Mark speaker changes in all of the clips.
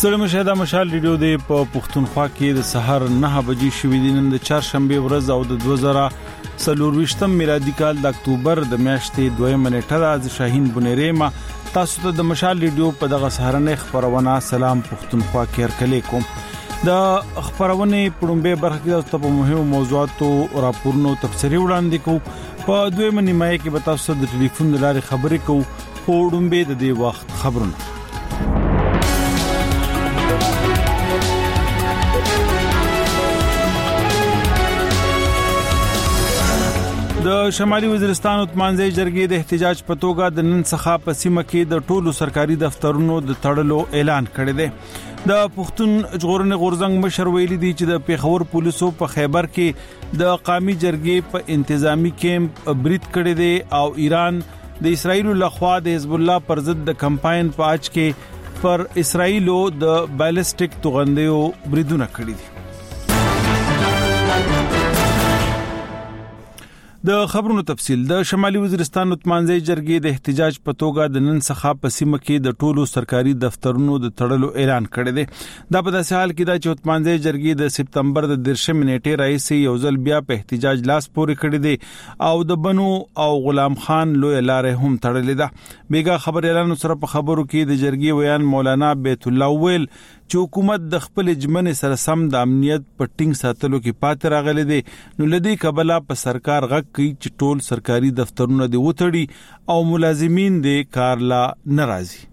Speaker 1: ستړي مشاهده مشال ریډیو دی په پښتونخوا کې د سحر 9 بجې شوې دي نن د چهارشنبه ورځ او د 2024 میلادي کال د اکتوبر د میاشتې 2 نیټه د شاهین بنيريما تاسو ته د مشال ریډیو په دغه سحرنه خبرونه سلام پښتونخوا کې هرکلی کوم د خبرونه پړمبه برخه کې د مهمو موضوعاتو راپورونو تفسیری وړاندې کوو په دویمه نیمه کې به تاسو د ټلیفون لارې خبرې کوو پړمبه د دې وخت خبرونه د شمالي وزیرستان اتمانځي جرګې د احتجاج په توګه د نن څخه په سیمه کې د ټولو سرکاري دفترونو د تړلو اعلان کړی دی د پښتون ژغورنې غورځنګ مشر ویلي دی چې د پیښور پولیسو په خیبر کې د قومي جرګې په انتظامی کیمپ برید کړی دی او ایران د اسرایل لخوا د حزب الله پر ضد د کمپاین په اچ کې پر اسرایلو د بالستیک توغندیو بریدونه کړی دي د خبرونو تفصیل د شمالي وزیرستان اتمانځي جرګې د احتجاج په توګه د نن څخه په سیمه کې د ټولو سرکاري دفترونو د تړلو اعلان کړی دی دا په داسې حال کې دا چې اتمانځي جرګې د سپتمبر د 10 نیټې راځي یو ځل بیا په احتجاج لاس پورې کړی دی او د بنو او غلام خان لوی لارې هم تړلې ده بیګا خبر اعلان سره په خبرو کې د جرګې ویان مولانا بیت الله ویل چې حکومت د خپل جمنې سره سم د امنیت په ټینګ ساتلو کې پاتې راغلي دي نو لدی کبلا په سرکار غږ کوي چې ټول سرکاري دفترونه دی وټړي او ملازمین دی کار لا ناراضي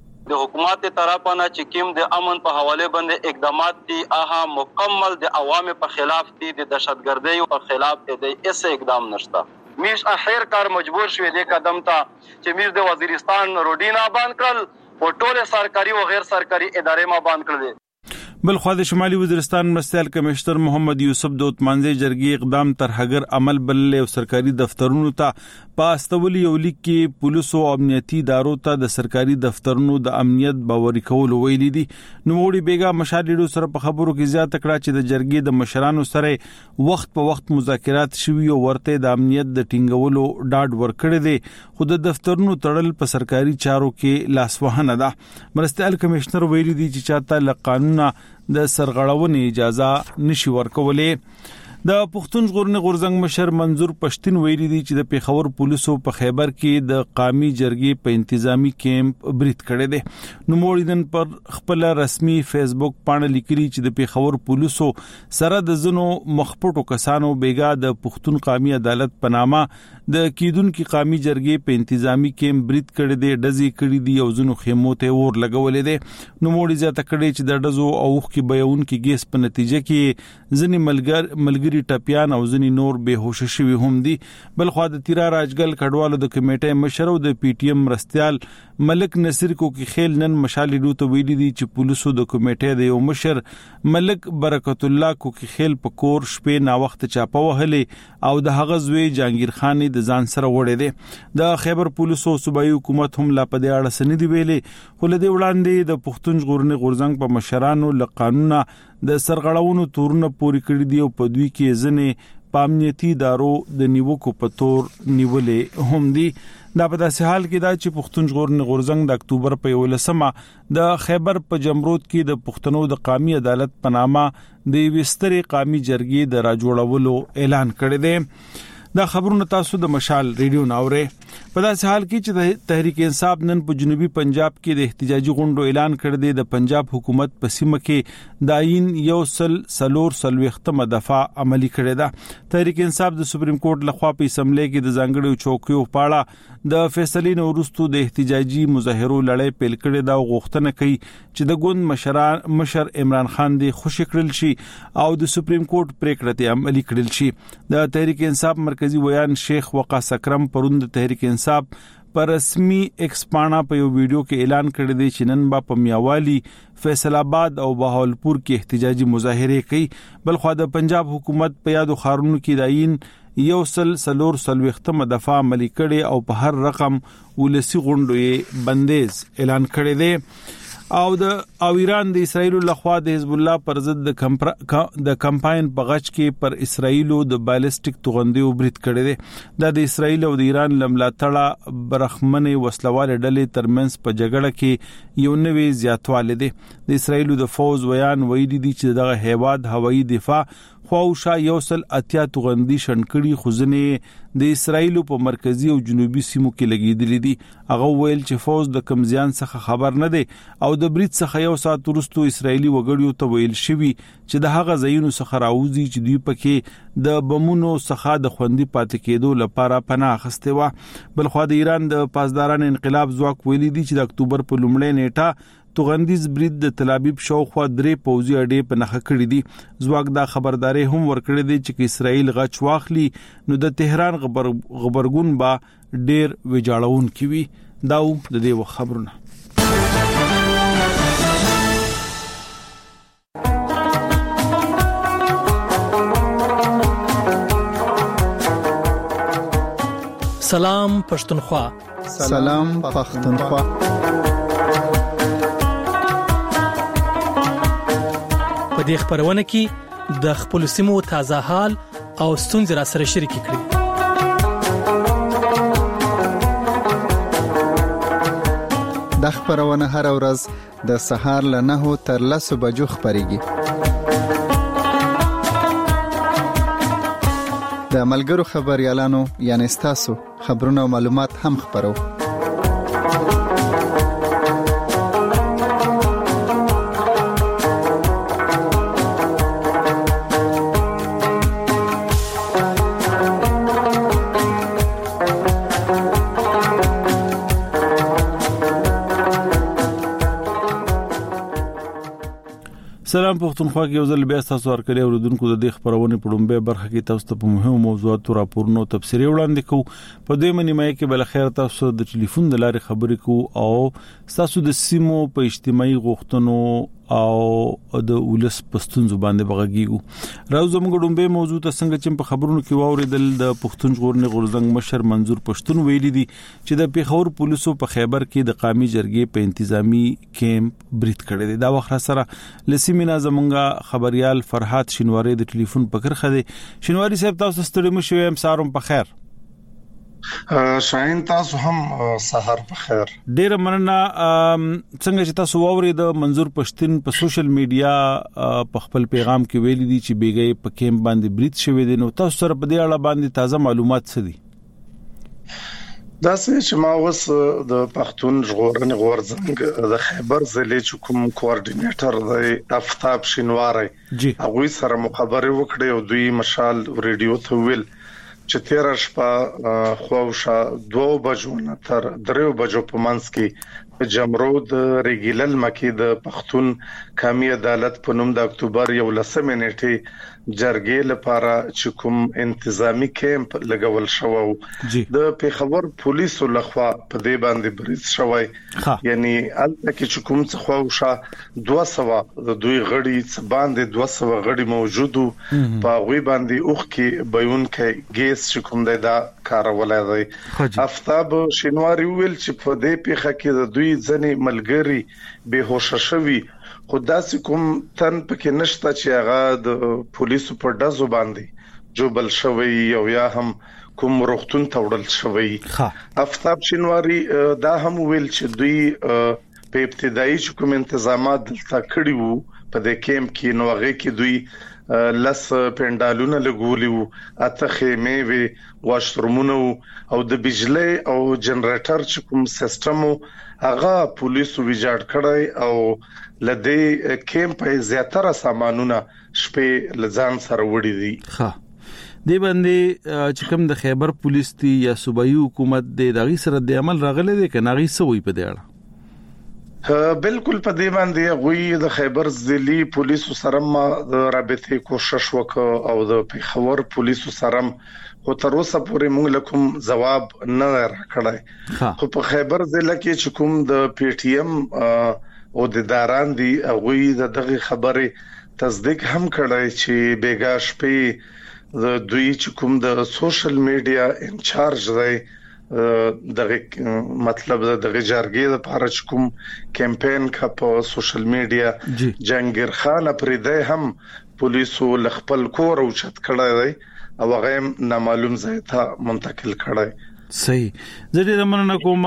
Speaker 2: د حکومت طرفانه چې کوم د امن په حواله باندې اقدامات دي اها مکمل د عوام په خلاف دي د دهشتګردۍ په خلاف دي اس اقدام نشته میش اخر کار مجبور شوې د قدم ته چې میر د وزیرستان روډینا باندې کړل او ټول سرکاري او غیر سرکاري ادارې ما باندې کړل
Speaker 1: بل خو د شمالي وزیرستان مرستيال کمشنر محمد یوسف د اتمانځي جرګې اقدام تر هغه عمل بل او سرکاري دفترونو ته پاستولي یو لیک کې پولیسو او امنیتي ادارو ته د سرکاري دفترونو د امنیت باوري کول ویلي دي نو وړي بیګا مشالېډو سره په خبرو کې زیاته کړه چې د جرګې د مشرانو سره وخت په وخت مذاکرات شوي او ورته د امنیت د ټینګولو ډاډ ورکړي دي خو د دفترونو تړل په سرکاري چارو کې لاسوهنه ده مرستيال کمشنر ویلي دي چې چاته ل قانونا د سرغړونې اجازه نشي ورکولې د پښتون ژغورنې غورځنګ مشر منظور پښتين ویلي دي چې د پیښور پولیسو په خیبر کې د قومي جرګې په انتظامی کیمپ برید کړی دی نو موړیدن پر خپل رسمي فیسبوک باندې لیکلي چې د پیښور پولیسو سره د زنو مخپټو کسانو بیګا د پښتون قومي عدالت په نامه د کیدونکو قومي جرګې په انتظامی کیمپ برید کړی دی ډزې کړې دي او زنو خیمو ته ور لګولې دي نو موړي زیاته کړی چې د ډزو او وخت کې بیاون کې ګیس په نتیجه کې ځنی ملګری ټپیان او ځنی نور بهوش شوي هم دي بل خو د تیرا راجګل کډوالو د کمیټې مشر او د پی ټی ایم مرستيال ملک نصیر کو کې خیل نن مشالېډو ته ویلي دي چې پولیسو د کمیټې د یو مشر ملک برکت الله کو کې خیل پکور شپې نا وخت چاپه وهلې او د هغه زوی جهانگیر خان د ځان سره وړي دي د خیبر پولیسو صوبایي حکومت هم لا په دې اړه سندې ویلې خو لدی وړاندې د پښتون ژغورنې غورځنګ په مشرانو ل قانونا د سرغړاونو تورونه پوری کړی دی او په دوی کې ځنې پامنیتي ادارو د نیوکو په تور نیولې هم دي دا په داسې حال کې دا چې پښتون ژغورنې غورځنګ د اکتوبر په 11مه د خیبر په جمرود کې د پښتنو د قومي عدالت په نامه د وستري قومي جرګې د راجوړولو اعلان کړی دی دا خبرونه تاسو د مشال ریډیو ناوره په داسې حال کې چې تحریک انصاف نن په جنوبي پنجاب کې د احتجاجي غونډو اعلان کړ دی د پنجاب حکومت په سیمه کې داین یو سلور دفعه عملی کړی دا تحریک انصاف د سپریم کورټ لخوا په اسمبلی کې د ځانګړو چوکیو پاړه د فیصلې وروسته د احتجاجي مظاهرو لړۍ پیل کړې دا غوښتنه کوي چې د ګوند مشر عمران خان دی خوشی کړل شي او د سپریم کورټ پریکړه ته عملی کړل شي د تحریک انصاف مرکزی ویان شیخ وقاص اکرم پروند تحریک انصاف پر رسمي ایکس پاڼه په یو ویډیو کې اعلان کړی دی چې نن با په میاوالی فیصل آباد او بهاولپور کې احتجاجي مظاهره کوي بل خو د پنجاب حکومت په یادو خارونو کې داین یو سلور دفعه عملی کړي او په هر رقم ولسی غونډو یې بندیز اعلان کړی دی او ایران د اسرایل لخوا د حزب الله پر ضد د کمپاین په غچ کې پر اسرایل د بالستیک توغندې وبرید کړي دي د اسرایل او د ایران لملاتړه برخمنې وسلواله ډلې ترمنځ په جګړه کې یو نوې زیاتواله دي د اسرایل د فوز ویان ویلي دي چې دغه هیواد هوایي دفاع خواوشا یوصل اتیا توغندي شنکړي خوځنې د اسرایل په مرکزی او جنوبي سیمو کې لګیدلې دي هغه ویل چې فوز د کمزیان څخه خبر نه دی او د برید څخه یو ساعت وروسته اسرایلی وګړیو ته ویل شوی چې د هغه ځایونو څخه راوځي چې دوی پکې د بمونو څخه د خوندي پاتې کېدو لپاره پناه اخیسته و بلخو د ایران د پاسداران انقلاب ځواک ویلي دي چې د اکتوبر په لومړۍ نیټه توغندیز برید د تل ابیب شاوخوا 3 پوځي اډې په نخښه کړې دي ځواک دا خبرداري هم ورکړې دي چې اسرائیل غچ واخلي نو د تهران غبرګون با ډیر ویجاړون کوي داو د دې خبرونه
Speaker 3: سلام پښتونخوا
Speaker 4: سلام پښتونخوا
Speaker 3: په دې خبرونه کې د خپل سیمو تازه حال او ستونزې را سره شریک کړئ
Speaker 4: د خبرونه هر ورځ د سهار له 9 تر 10 بجو خبريږي د ملګرو خبريالانو یعنی تاسو خبرونه او معلومات هم خبرو
Speaker 1: سلام پښتونخوا کې یو ځل بیا تاسو ورکړی اوردونکو د دې خبرونه په ډومبه برخه کې تاسو ته په مهمو موضوعاتو راپورونو تفصیلي وړاندې کوو په دې منیمه کې بل خیر تاسو د ټلیفون د لارې خبرې کوو او تاسو د سیمو په اجتماعي غوښتنو او د ولس پښتون زبان د بغږیو راو زموږ ډومبه موضوع ته څنګه چې په خبرونو کې واوریدل د پښتون ژغورنې غورځنګ مشر منظور پښتون ویلي دي چې د پیښور پولیسو په خیبر کې د قامي جرګې په انتظامی کیمپ برید کړی دی دا وخت سره لسیمینا زمونږه خبريال فرحات شینواری د ټلیفون پکر خدي شینواری صاحب تاسو ستړي مشو یم سارم په خیر
Speaker 5: شاین تاسو هم سحر په خیر
Speaker 1: ډیر مننه څنګه چې تاسو ووري د منظور پښتون په سوشل میډیا په خپل پیغام کې ویلي دي چې بیګي په کیمپ باندې برید شوی دی نو تاسو سره په دې اړه باندې تازه معلومات څه دي
Speaker 5: دا چې ما اوس د پښتون ژغورنې غورځنګ د خیبر ضلع کوم کوارډینیټر دی افتاب شینواری هغه سره مخابره وکړه او دوی مشال ریډیو ته ویل چې 13 شپه خوښه 2 بجو نه تر 3 بجو په منځ کې جمرود ریګیلل مکی د پښتون قومي عدالت په نوم د اکتوبر 11 نیټه جرګې لپاره چې کوم انتظامی کیمپ لګول شو د پیښور پولیسو لخوا په دې باندې برید شوی یعنی البته چې کوم څه خوښه 200 د دوی غړي باندې 200 غړي موجودو په غوي باندې اوخ کې بیون کې ګیس چې کوم دا کارولای دی افتاب شینواری ویل چې په دې پیښه کې د دوی ځنې ملګری به هوښ شوی خداسي کوم تن پکې نشته چې هغه د پولیسو په دزو باندې جوبل شوی او یا هم کوم روختون توړل شوی افتاب شینواری دا هم ویل چې دوی په ابتدایي کوم انتظامات دلته کړی وو په دې کیمپ کې نو هغه کې دوی لس پندالونه لګولیو اته خیمه وی واشرومونه او د بجلی او جنریټر چې کوم سیستم هغه پولیسو ویجاړ کړی او لدې کیمپ زیاتره سامانونه شپې لزان سره وړي دي
Speaker 1: دی باندې چې کوم د خیبر پولیس دی یا صوبایي حکومت د دغه سره د عمل راغله دي کنه غي سوي په دی اړه
Speaker 5: بالکل په دې باندې غوي د خیبر ضلعي پولیسو سره ما د رابطې کوشش وکړ او د پیښور پولیسو سره خو تر اوسه پورې موږ لکم جواب نه راکړای خو په خیبر ضلع کې چې کوم د پی ټی ایم او د داران دی غوي دغه خبره تصدیق هم کړای چې بیګا شپې د دوی چې کوم د سوشل میډیا انچارج دی دغه مطلب دغه جرګې لپاره چې کوم کمپاین کا په سوشل میډیا جنگیر خان پرې هم پولیسو خپل کور او چت کړی دی او هغه نامعلوم ځای ته منتقل کړی.
Speaker 1: صحیح. زه ډیر مننه کوم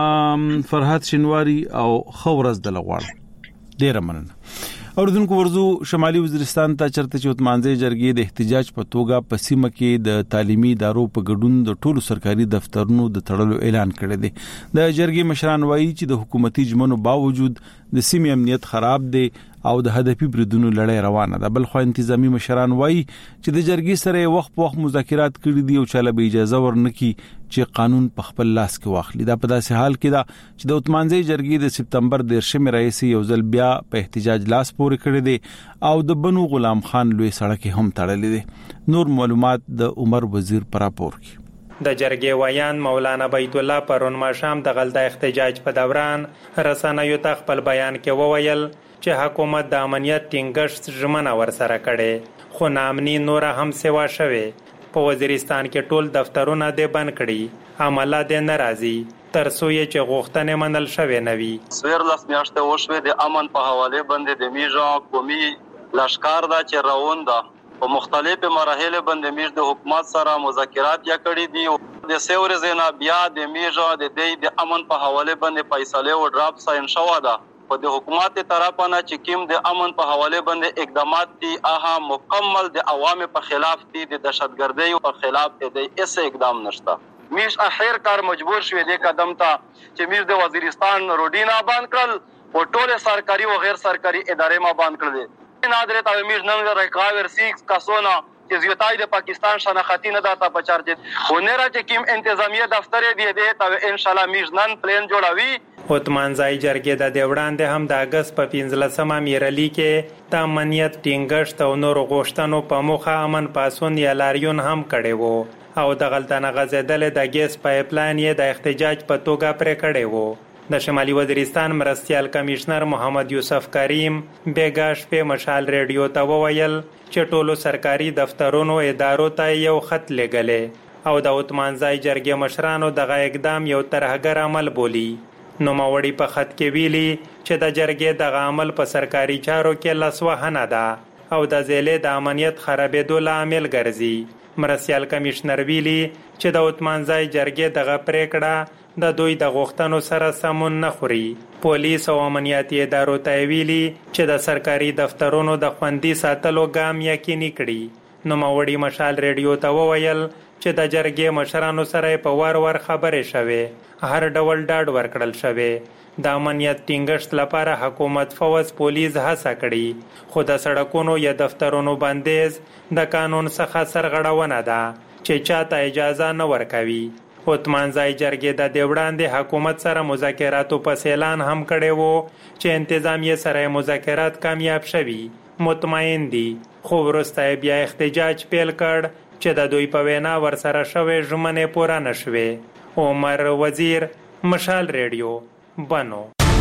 Speaker 1: فرحات شینواری او خورز د لغواړم. ډیر مننه. اوردونکو ورزو شمالي وزیرستان ته چرته چې عثمانزی جرګې د احتجاج په توګه په سیمه کې د تعلیمي ادارو په ګډون د ټولو سرکاري دفترونو د تړلو اعلان کړی دی. د جرګې مشران وایي چې د حکومتي ژمنو باوجود د سیمې امنیت خراب دی او د هدفي بریدونو لړۍ روانه ده. بل خو انتظامی مشران وایي چې د جرګې سره وخت په وخت مذاکرات کړي دي او چاله به اجازه ورنکي چې قانون په خپل لاس کې واخلي. دا په داسې حال کې ده چې د عثمانزی جرګې د سپتمبر 13 رئیس یو ځل بیا په احتجاج لاس پورې کړی دی او د بنو غلام خان لوی سړک هم تړلې دي. نور معلومات د عمر وزیر پر راپور کې.
Speaker 6: د جرګې ویان مولانا بیت الله پرون ماښام د غلطه احتجاج په دوران رسنیو ته خپل بیان کې وویل چې حکومت د امنیت ټینګښت ژمنه ورسره کړي خو نامني نور هم سوا شوه. په وزیرستان کې ټول دفترونه د بند کړي عمله د ناراضي ترڅو یې چې غوښتنې منل شوه نوي.
Speaker 2: سویرلس میاشتې وشوه د امن په حواله باندې د میژه قومي لشکار دا چې روان ده په مختلفو مراحل باندې میژ د حکومت سره مذاکرات یا کړی دي. د سیور زینا بیا د میژه د امن په حواله باندې فیصله او ډراپ ساين شو ده. په د حکومت طرفانه چې کوم د امن په حواله باندې اقدامات دي هغه مکمل د عوامو په خلاف دي، د دهشتګردۍ په خلاف دي، هیڅ اقدام نشته. میش اخر کار مجبور شوې د قدم ته چې میش د وزیرستان روډینا باندې کړل او ټول سرکاري او غیر سرکاري ادارې ما باندې کړل. نادره تا میش نن ریکاور 6 کسونه چې زیاتای د پاکستان شناختی نه داتا په چارج خونره چې کوم انتظامیه دفتر دی ته ان شاء الله میش نن پلان جوړوي.
Speaker 6: عثمانزی جرګې د وړاندې هم د اگست په 15مه میرالي کې د امنیت ټینګښت او نور غوښتنو په مخه امن پاسون یا لاریون هم کړي وو او د غلطانه غځېدل د ګیس پایپلاین یې د احتجاج په توګه پرې کړي وو. د شمالي وزیرستان مرستیال کمشنر محمد یوسف کریم بیګاش په مشال ریډیو ته وویل چې ټولو سرکاري دفترونو ادارو ته یو خط لګلې او د عثمانزی جرګې مشرانو دغه اقدام یو ترهګر عمل بولی. نو ماوړي په خط کې ویلي چې د جرګې دغه عمل په سرکاري چارو کې لاسوهنه ده او د ضلع د امنیت خرابېدو لامل ګرځي. مرستیال کمشنر ویلي چې د عثمانزی جرګې دغه پریکړه د دوی د غوښتنو سره سمون نه خوري. پولیس او امنیتي ادارو ته ویلي چې د سرکاري دفترونو د خوندي ساتلو ګام یقیني کړي. نو ماوړي مشال ریډیو ته وویل چې د جرګې مشرانو سره په وار خبرې شوه، هر ډول ډاډ ورکړل شوه. د امنیت ټینګښت لپاره حکومت فوج پولیس هڅه کړي خو د سړکونو یا دفترونو بندیز د قانون څخه سرغړونه ده چې چاته اجازه نه ورکوي. عثمانزی جرګې د وړاندې حکومت سره مذاکراتو په اعلان هم کړي وو چې انتظامیه سره مذاکرات کامیاب شوي، مطمئن دي، خو وروسته بیا احتجاج پیل کړ چې د دوی په وینا ورسره شوې ژمنې پوره نشوې. عمر وزیر، مشال ریډیو، بنو.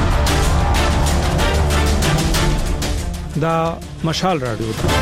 Speaker 3: دا مشال رادیو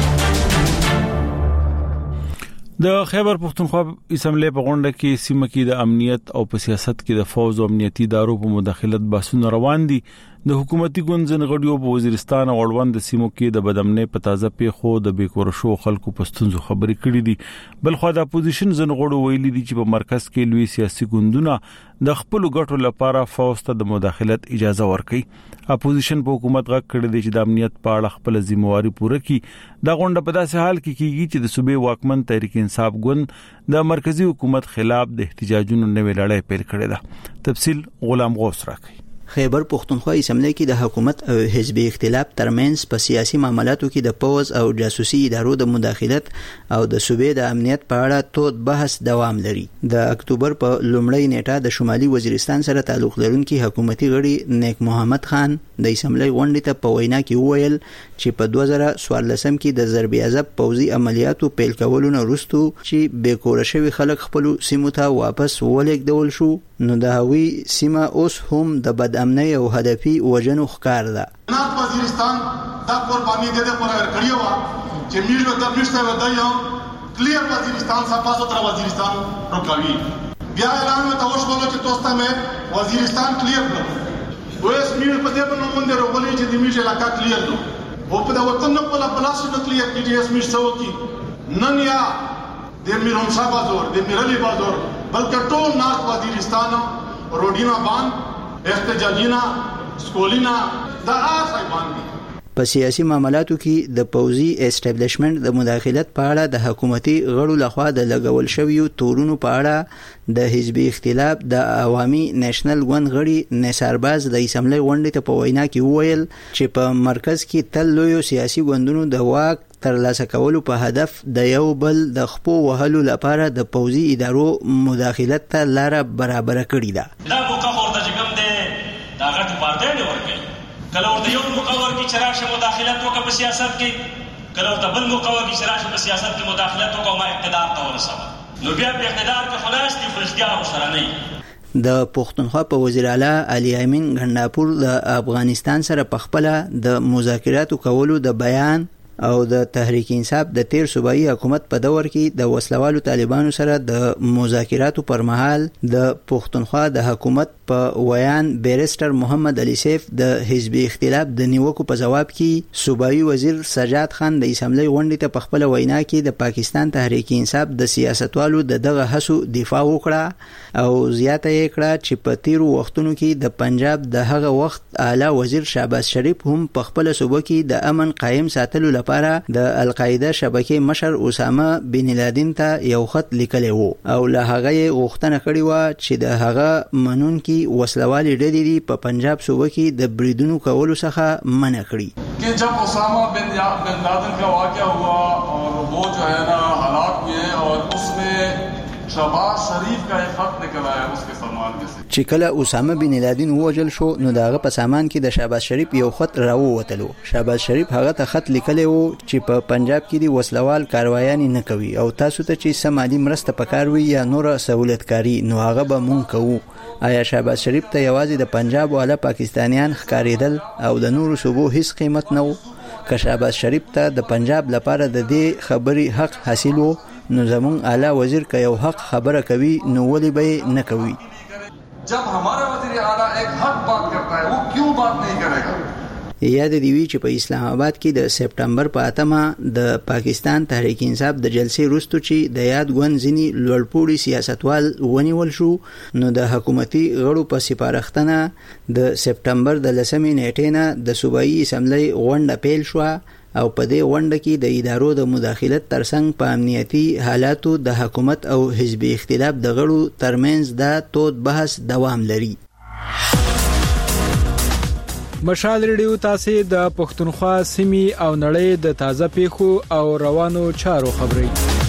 Speaker 1: د خیبر پختونخوا اسمبلی په غونډه کې سیمه کې د امنیت او په سیاست کې د فوج او امنیتي ادارو په مداخلت بحثونه روان دي. د حکومتي ګوند غړیو په وزیرستان او اړوند سیمو کې د بدامنۍ په تازه پیښو د بیکورشو خلکو په ستونزو خبرې کړې دي. بل خو د اپوزیشن غړو ویلي دي چې په مرکز کې لوی سیاسي ګوندونه د خپل ګټو لپاره فوج ته د مداخلت اجازه ورکړي. اپوزیشن په حکومت غږ کړی دی چې د امنیت په اړه خپل ذمہواری پوره کړي. دا غونډه په داسې حال کې کیږي چې د صوبې واکمن تحریک انصاف ګوند د مرکزی حکومت خلاف د احتجاجونو نوې لړۍ پیل کړې ده. تفصیل غلام غوث راکړي.
Speaker 7: خیبر پختونخوا اسمبلی کې د حکومت او حزبي اختلاف ترمنځ په سیاسي معاملاتو کې د پوز او جاسوسي ادارو د مداخلت او د صوبې د امنیت په اړه تود بحث دوام لري. د اکتوبر په لومړۍ نیټه د شمالي وزیرستان سره تعلق لرونکي حکومتي غړي نیک محمد خان د اسمبلی غونډې ته په وینا کې وویل چې په 2014 کې د ضرب عذاب پوزي عملیاتو پیل کولو نه وروسته چې بیکوره شوي خلک خپل سیمو ته واپس ولېږدول شو، نو د هغوی سیمه اوس هم د بد امنۍ او هدفي وژنو ښکار ده.
Speaker 8: نارت وزیرستان دا قرباني د پر ورکړیو چې میلو د پښته ودایو کلیر وزیرستان صفا ستر وزیرستان روکاوي. بیا اعلان مې تاسو وشول چې تاسو ته مې وزیرستان کلیر کړو وېس مې په دې باندې مونږ راغلي چې د میش علاقہ کلیر کړو او په دا وطن په پلاس نه کلیر کیږي اس مې څو کی نن یا د میرون صاحب بازار د میرلی بازار بلکې ټول ناس وزیرستان روډینا باند احتجاجینا سکولینا دا صاحبان دي.
Speaker 7: په سیاسي معاملاتو کې د پوځي اسټابلیشمنت د مداخلت په اړه د حکومتي غړو لخوا د لګول شویو تورونو په اړه د حزبي اختلاف د عوامي نېشنل ګوند غړي نثارباز د اسمبلی غونډې ته په وینا کې وویل چې په مرکز کې تل لوی سیاسي ګوندونو د واک ترلاسه کولو په هدف د یو بل د خپو وهلو لپاره د پوځي ادارو مداخلت ته لار برابر کړې ده.
Speaker 9: دا موقع ورته کوم دی دا غټ پارټي نه ورکړي کله ورته یو موقع ورکړي چې راشه مداخلت وکړي په سیاست کې کله ورته بل موقع ورکړي چې راشه په سیاست کې مداخلت وکړي ما اقتدار ته ورسوي نو بیا په اقتدار کې خلاص دي فرشتيار سره نه.
Speaker 7: د پښتونخوا په وزیر اعلی علي امین غنډاپور د افغانستان سره په خپل د مذاکراتو کولو د بیان او د تحریک انصاف د تیر صوبایي حکومت په دور کې د وسلوالو طالبانو سره د مذاکراتو پر مهال د پښتونخوا د حکومت په ویان بیرستر محمد علي سیف د حزبي اختلاف د نیوکو په جواب کې صوبایي وزیر سجاد خان د اسمبلی غونډې ته په خپل وینا کې د پاکستان تحریک انصاف د سیاستوالو دغه هڅو دفاع وکړه او زیاته یې کړه چې په تیرو وختونو کې د پنجاب د هغه وخت اعلی وزیر شهباز شریف هم په خپل صوبه کې د امن قائم ساتلو لپاره د القاعده شبکې مشر اسامه بن لادن ته یو خط لیکلی وو او له هغه غوښتنه کړې و چې د هغه منونکي وسلوالي ډلې په پنجاب صوبه کې د بریدونو کولو څخه منع کړي.
Speaker 10: कि जब Usama bin Laden का वाक़या हुआ और वो जो है ना हालात हुए और उसमें शहबाज शरीफ का एक खत निकल आया उसके सामान में से
Speaker 7: چې کله اسامه بن لادن ووجل شو نو داغه په سامان کې د شهباز شریف یو خط راووتلو. شهباز شریف هغه ته خط لیکلی وو چې په پنجاب کې د وسلوال کاروایان نه کوي او تاسو ته چې سمالي مرسته پکاروي یا نور سہولتکاری نو هغه به مونږ کوو. آیا شهباز شریف ته یوازې د پنجاب والا پاکستانیان ښکاریدل او د نورو صوبو هیڅ قیمت نه و؟ که شهباز شریف ته د پنجاب لپاره د دې خبرې حق حاصل وو نو زمون اعلی وزیر که یو حق خبره کوي نو ولې به نه کوي؟
Speaker 10: जब हमारा वजीर आला एक हक बात करता है वो क्यों बात नहीं करेगा؟
Speaker 7: یاد دی وی چې په اسلام آباد کې د سپټمبر په 8 د پاکستان تحریک انصاف د جلسې وروسته چې د یاد غون ځینی لوړپوړي سیاستوال ونیول شو نو د حکومتي غړو په سپارښتنه د سپټمبر د 10 نیټې نه د صوبایي اسمبلی غونډه پیل شو او په دې غونډه کې د ادارو د مداخلت ترڅنګ په امنیتي حالاتو د حکومت او حزبي اختلاف د غړو ترمنځ د تود بحث دوام لري.
Speaker 11: مشال ریډیو تاسو د پښتونخوا سیمې او نړۍ د تازه پیښو او روانو چارو خبري.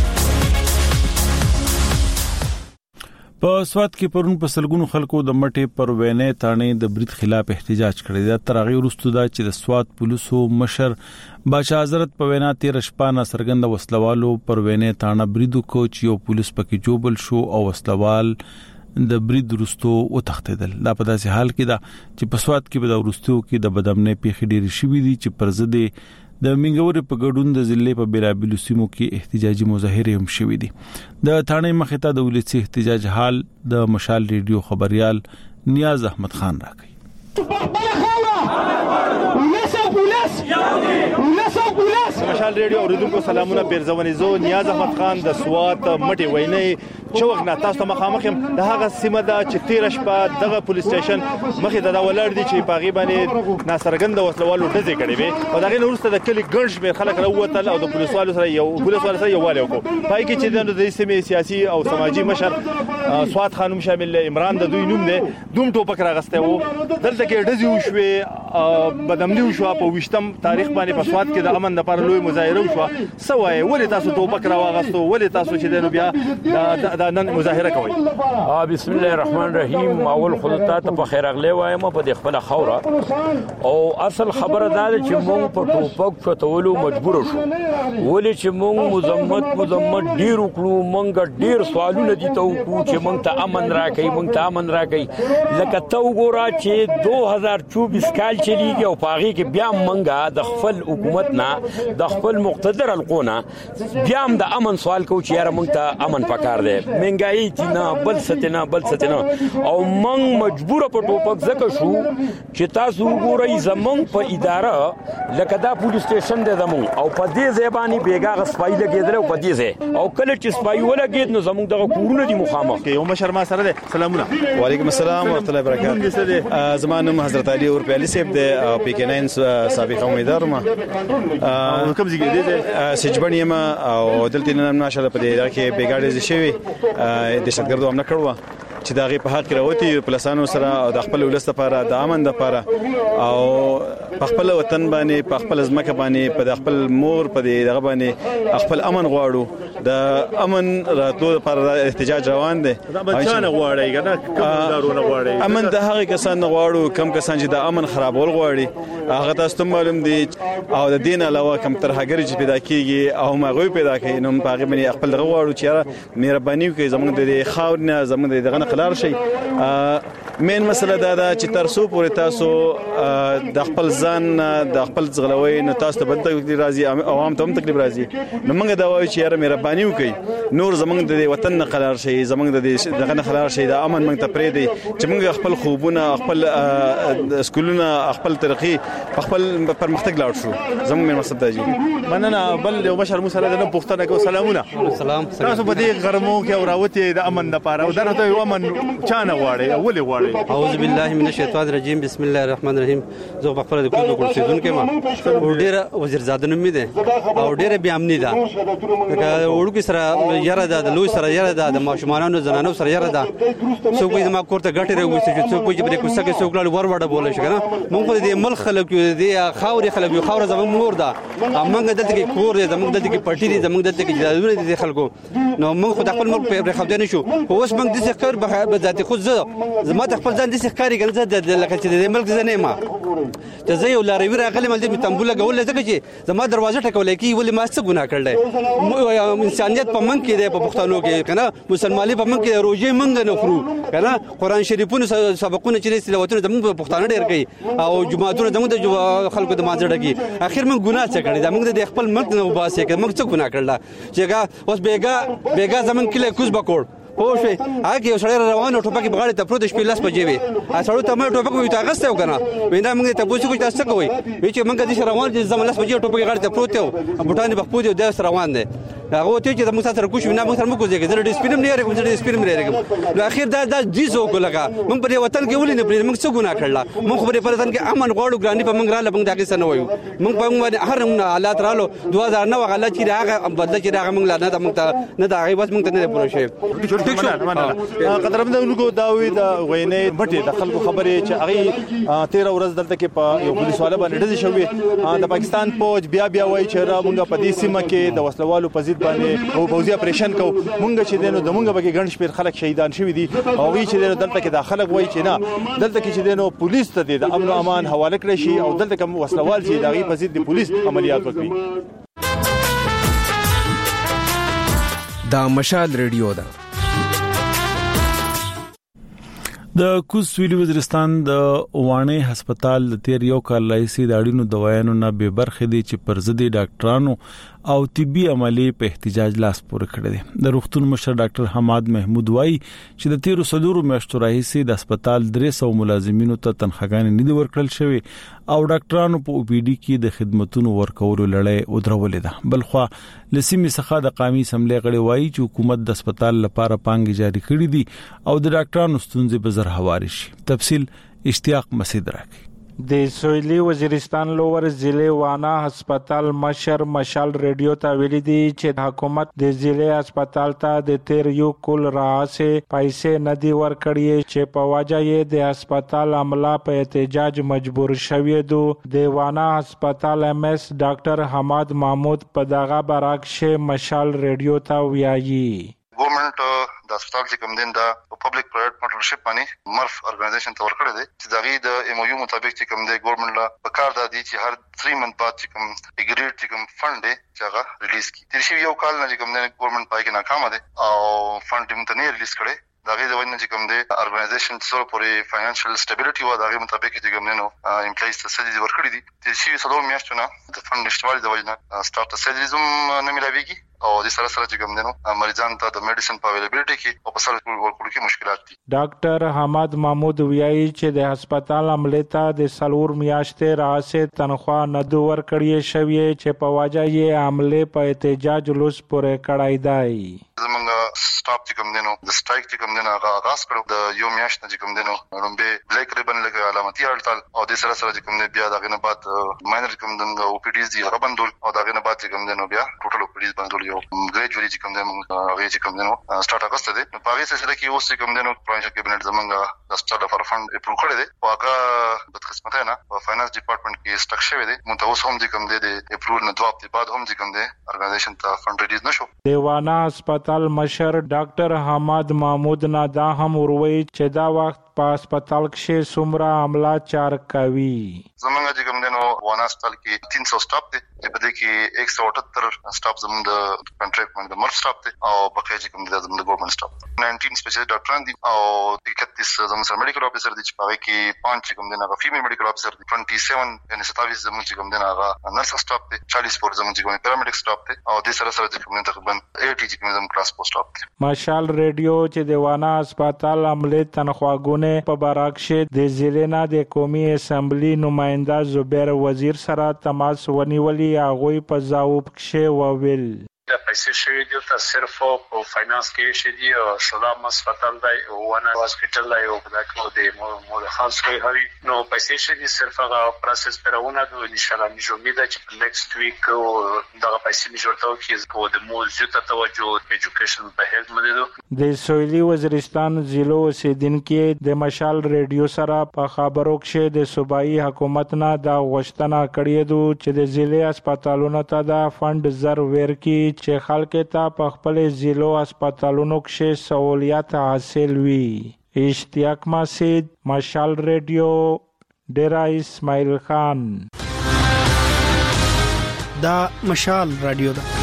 Speaker 1: په سوات کې پرون په سلګونو خلکو د مټې پر وینې تانې د برید خلاف احتجاج کړی دی. تر هغه وروسته دا چې د سوات پولیسو مشر بادشاہ حضرت په وینا 13 شپانه سرګند وسلوالو پر وینې تانه برید وکړ چې یو پولیس پکې جوبل شو او وسلوال د برید وروسته وتښتیدل. دا په داسې حال کې دا چې په سوات کې به د وروستو کې د بدامنۍ پیښې ډېرې شوې دي چې پر ضد د منګوري په ګډون د ضلع په بیلابیلو سیمو کې احتجاجي مظاهره هم شوې دي. د ثانې مخې ته د ولسی احتجاج حال د مشال ریډیو خبريال نیاز احمد خان راکړي.
Speaker 12: مشال ریډیو اوریدونکو سلامونه پیرځونی زو نیاز احمد خان د سوات مټي ویني چوغنا تاسو مخامخ د هغه سیمه د 13 شپه دغه پولیس سټیشن مخې د ولر دي چې پاغي باندې ناصرګند وسلوالو ډزې کړې وي او دغه وروسته د کلی ګڼش به خلک راووتل او د پولیسوالو سره یو والي وکړو. پای کې چې د سیمې سیاسي او سماجی مشر سوات خانم شامل عمران د دوی نوم نه دوم ټوپک راغسته وو. دلته کې ډزې وشوي بدامنۍ وشو په 20 تاریخ باندې په سوات کې د امن لپاره لوی مظاهره وشو. سوای ولې تاسو ټوپک راغستو ولې تاسو چې د بیا د نن مظاهره کوي؟
Speaker 13: بسم الله الرحمن الرحیم. اول خدای ته په خیر اغلی وایم په د خپل خوره او اصل خبره دا چې مونږ په ټوپک چتولو مجبور شو ولې چې مونږ مزمت ډیر وکړو. مونږ ډیر سوالونه دي ته وکړو چې مونږ ته امن راکړي لکه ته وګوره چې 2024 کال چلیږي او پاغي کې بیا مونږه د خپل حکومت نه د خپل مقتدر القونه بیا هم د امن سوال کو چې یاره موږ ته امن پکار دی منګایي تینا بل ستنه او موږ مجبور په ټوپک ځکه شو چې تاسو وګورئ زمونږ په اداره لکه دا پولیس سټیشن دی زمونږ او په دې ځای باندې بیګا غسپای لګیدل او په دې ځای او کله چې سپای ولګید نو زمونږ دغه کورونه دي مخامخ
Speaker 12: کې یو مشر ما سره دی سلامونه
Speaker 14: وعلیکم السلام ورحمۃ اللہ وبرکاتہ زمانه حضرت علي اور پیالي صاحب د پی کې 9 سابق امیدوار ما
Speaker 12: کوم ځای دی
Speaker 14: سجبنی ما او دلته نن ماشاءالله په دې کې بیګاډې شوی د شګردو هم نه کړو چې دا غي په حق راوتی پلسانو سره د خپل ولست لپاره د امن لپاره او په خپل وطن باندې په خپل ځمکه باندې په خپل مور په دغه باندې خپل امن غواړو د امن راتلو لپاره احتجاج روان دي
Speaker 12: بچانه غواړي کنه کوم دارونه غواړي
Speaker 14: امن د هغه کسان غواړو کم کسان چې د امن خرابول غواړي هغه تاسو معلوم دي او د دین علاوه کم ترهګری چې پیدا کیږي او مغوي پیدا کوي نو په هغه باندې خپل غواړو چې مهرباني وکړي زموږ د خاورنه زموږ دغه خلار شي مین مسله دا چې ترسو پورې تاسو د خپل ځان د خپل ځغلوي نو تاسو ته بل تکلیف راځي عوام ته هم تکلیف راځي نو موږ دا وایو چې یاره مهرباني وکړي نور زموږ د وطن نه خلار شي زموږ د دغه نه خلار شي د امن موږ ته پرې دی چې موږ خپل خوبونه خپل سکولونه خپل ترقی خپل پرمختګ لاړ شو زموږ مسله دا جی
Speaker 12: مننه بل یو مشر مو سره د پښتنه کو سلامونه
Speaker 7: سلام
Speaker 12: تاسو په دې غرمو کې اوراوته د امن لپاره او درته یو امن چانه غواړي ولې غواړي
Speaker 15: اعوذ بالله من الشیطان الرجیم بسم الله الرحمن الرحیم زه په خپل د کوټو کوڅېدون کې ما ډېر وزیرزاده نوم دی او ډېر بیا امني ده وړوکی سره یاره ده د لوی سره یاره ده د ماشومانو زنانو سره یاره ده څوک یې ما کوړه غټه راوځي چې څوک یې بری کوڅه کې څوک لاړ وروړه بوله شي کنه مونږ په دې ملک خلک یو دې خاوري خلک یو خاور زموږ مور ده موږ دلته کې کور دې زموږ دلته کې پټی دې زموږ دلته کې جادونه دې خلکو نو موږ خو د خپل ملک په خبر نه شو اوس موږ د ذکر به ذات خود زما د خپل ځان د ښکاری ګل زه د لکه چې د ملک زنه ما ته زه یو لاروی راغلی مل د تنبول غول ځکه چې زما دروازه ټکولې کی ولې ما څه ګناه کړل انسانيت په من کې ده په پښتنو کې کنه مسلمانۍ په من کې روزي منګ نه خورو کنه قران شریفونو سبقونه چې تلاوتونه زموږ په پښتانه ډېر کوي او جمعهتونه زموږ د خلکو د مازړه کې اخر من ګناه څه کړی زموږ د خپل ملک نه وباسه کې موږ څه ګناه کړل چې اوس بیګا زمون کې له کوز بکوړ پوښې هغه یو سړی روان ټوپک په غاړه ته پروت شپې لاس بجې وي سړی ته مې ټوپک وي تاغسته وکنه وینا موږ ته پوښتنه کوي تاسو کوي چې موږ د روان د زمون لاس بجې ټوپک غاړه ته پروت یو بوټان په پوډ د روان دي هغه ته چې موږ سره کوښ وینا موږ سره موږ کوځي زه د سپینم نه لرم زه د سپینم نه لرم نو اخر دا دې زو ګلګه موږ په وطن کې ولې نه پرې موږ څه ګناه کړل موږ په وطن کې امن غوړو ګرانی په موږ را لبنګ داګه سن وایو موږ په موږ هر حالات رالو 2009 غلط چې هغه بدل چې هغه موږ نه موږ نه دا غي بس موږ ته نه پوره شي
Speaker 12: قدرمنونکو داوی د وینې بټي د خلکو خبرې چې هغه 13 ورځ دلته کې په یو پولیس والا باندې ډزې شوې د پاکستان فوج بیا وایي چې را موږ په دې سیمه کې د وسلوالو په ضد باندې او پوځي اپریشن کو موږ چې دینو د موږ بګي ګڼ شمیر خلک شهیدان شوي دي او وی چې دلته کې د خلک وایي چې نه دلته کې چې دینو پولیس ته د امن او امان حواله کړی شي او دلته کوم وسلوال چې دغه په ضد د پولیس عملیات وکړي
Speaker 16: دا مشال ریډیو ده
Speaker 1: د کوزویلی وزیرستان د وانه هسپتال د تیر یو کال لایسي د اړینو دوايانو نه به برخه دي چې پر ضد ډاکټرانو او طبي عملي په احتجاج لاس پورې کړی دی د روغتون مشر ډاکټر حماد محمود وایي چې د 13 میاشتو راهیسې د هسپتال 300 ملازمینو ته تنخواګانې نه دي ورکړل شوی او ډاکټرانو په او پی ډي کې د خدماتونو ورکولو لړۍ ودرولې ده بلخو لسیمې څخه د قومي سملې غړي وایي چې حکومت د هسپتال لپاره پانګې جاری کړې دي او د ډاکټرانو ستونزې به زر هواري شي تفصيل اشتیاق مسعود راکړي
Speaker 17: د سویلی وزیرستان لوور ضلع وانا هسپتال مشر مشال ریډیو ته ویلي دي چې حکومت د ضلع هسپتال ته د تیر یو کول راځي پیسې ندي ورکړي چې په واجه یې د هسپتال عمله په احتجاج مجبور شوی دو د وانا هسپتال ام اس ډاکټر حماد محمود په دغه برعکس مشال ریډیو ته ویایي
Speaker 18: ګورنمنت د هسپتال چې کوم دین د پبلک پرایویټ پارټنرشپ باندې مرف ارګنایزیشن ته ورکړی دی چې دغه د ایم او یو مطابق چې کوم دی ګورنمنت لا په کار د دي چې هر 3 منث بعد چې کوم اګریډ چې کوم فند دی چې هغه ریلیز کی تیر شي یو کال نه چې کوم دی ګورنمنت پای کې ناکام دی او فند هم ته نه ریلیز کړي دا غي د وینې چې کوم دی ارګنایزیشن څو پورې فاینانشل سټیبিলিټي و دا غي مطابق چې کوم نو امپلایز ته سړي ورکړي دي چې څلور میاشتونه د فند نشټوالي د وجنه سٹارټ سیلریزم نه ملایويږي او د سره سره چې کوم دنو مریضان ته د میډیسن په اویلیبিলিټي کې او په سره ورکول کې مشکلات دي.
Speaker 17: ډاکټر حماد محمود ویایي چې د هسپتال عمله ته د سلور میاشتې راځي تنخوا نه دوه کړی شوی چې په واجه یې عمله په احتجاج لوس پورې کړای دی.
Speaker 18: زمونږ سټاپ چې کوم دنو د سټرایک چې کوم دنو آغاز کړو د یو میاشت چې کوم دنو رومبه بلیک ریبن لګ علامتي هړتال او د سره سره چې کوم بیا دغه نه بعد ماینر کوم دنو او پی ډیز دی غبندول او دغه نه بعد چې کوم دنو بیا ټوټل او پی ډیز بندول یو ګریجوالي چې کوم دنو هغه چې کوم دنو سٹارټ اگست دی په هغه سره کې اوس چې کوم دنو پروینشل کابینټ زمونږ د سټارټ فار فند اپروو کړی دی او هغه د قسمت نه په فاینانس ډپارټمنټ کې سټک شوی دی متوسط هم چې کوم دی د اپروول نه دوه هفته بعد هم چې کوم دی ارګنایزیشن ته فند ریلیز نشو.
Speaker 17: دیوانا هسپتال مشر ډاکټر حماد محمود نه دا هم وروي چې دا وخت په هسپتال کې څومره عمله چار کوي.
Speaker 18: زمونږ چې کوم دنو وانا هسپتال کې 300 سټاف دی چې په دې کې 178 سټاف زموږ د کنټریکټ باندې مرف سټاف دی او بقیه چې کوم د زموږ د ګورنمنت سټاف 19 سپیشلیست ډاکټران دي او 31 زموږ سره میډیکل افیسر دي چې په هغه کې 5 چې کوم دغه فیمیل میډیکل افیسر دي 27 یعنی 27 زموږ چې کوم دغه نرس سټاف دي 40 پور زموږ چې کوم پیرامډیک سټاف دي او د سره سره چې کوم تقریبا 80 چې کوم زموږ کلاس پوسټ سټاف دي.
Speaker 17: مشال ریډیو چې دیوانا هسپتال عمله تنخواګونه په باراکشه د ضلع د قومي اسمبلی نماینده زبیر وزیر سره تماس ونیولي هغه په ځواب کې وویل
Speaker 19: د پیسې شوی دی تاسو صرف په فاینانس کې شې دی او سلام هسپتال دی او ونه هسپتال دی او دا کوم د مو خاص کوي نو پیسې شې دي صرف هغه پروسس پرونه د ان شاء الله نشو امید چې په نیکسټ ویک دا پیسې نشورته کې په د موضوع ته توجه ایجوکیشن په هیلث باندې
Speaker 17: د سویلي وزیرستان ضلع اوسیدونکو د مشال ریډیو سره په خبرو کې د صوبایي حکومت نه دا غوښتنه کړې ده چې د ضلع هسپتالونو ته دا فند زر ورکړي چې خلک ته په خپل ضلع هسپتالونو کې سہولیات حاصل وي. اشتیاق مسید، مشال ریډیو، ډیرا اسماعیل خان.
Speaker 20: دا مشال رادیو ده.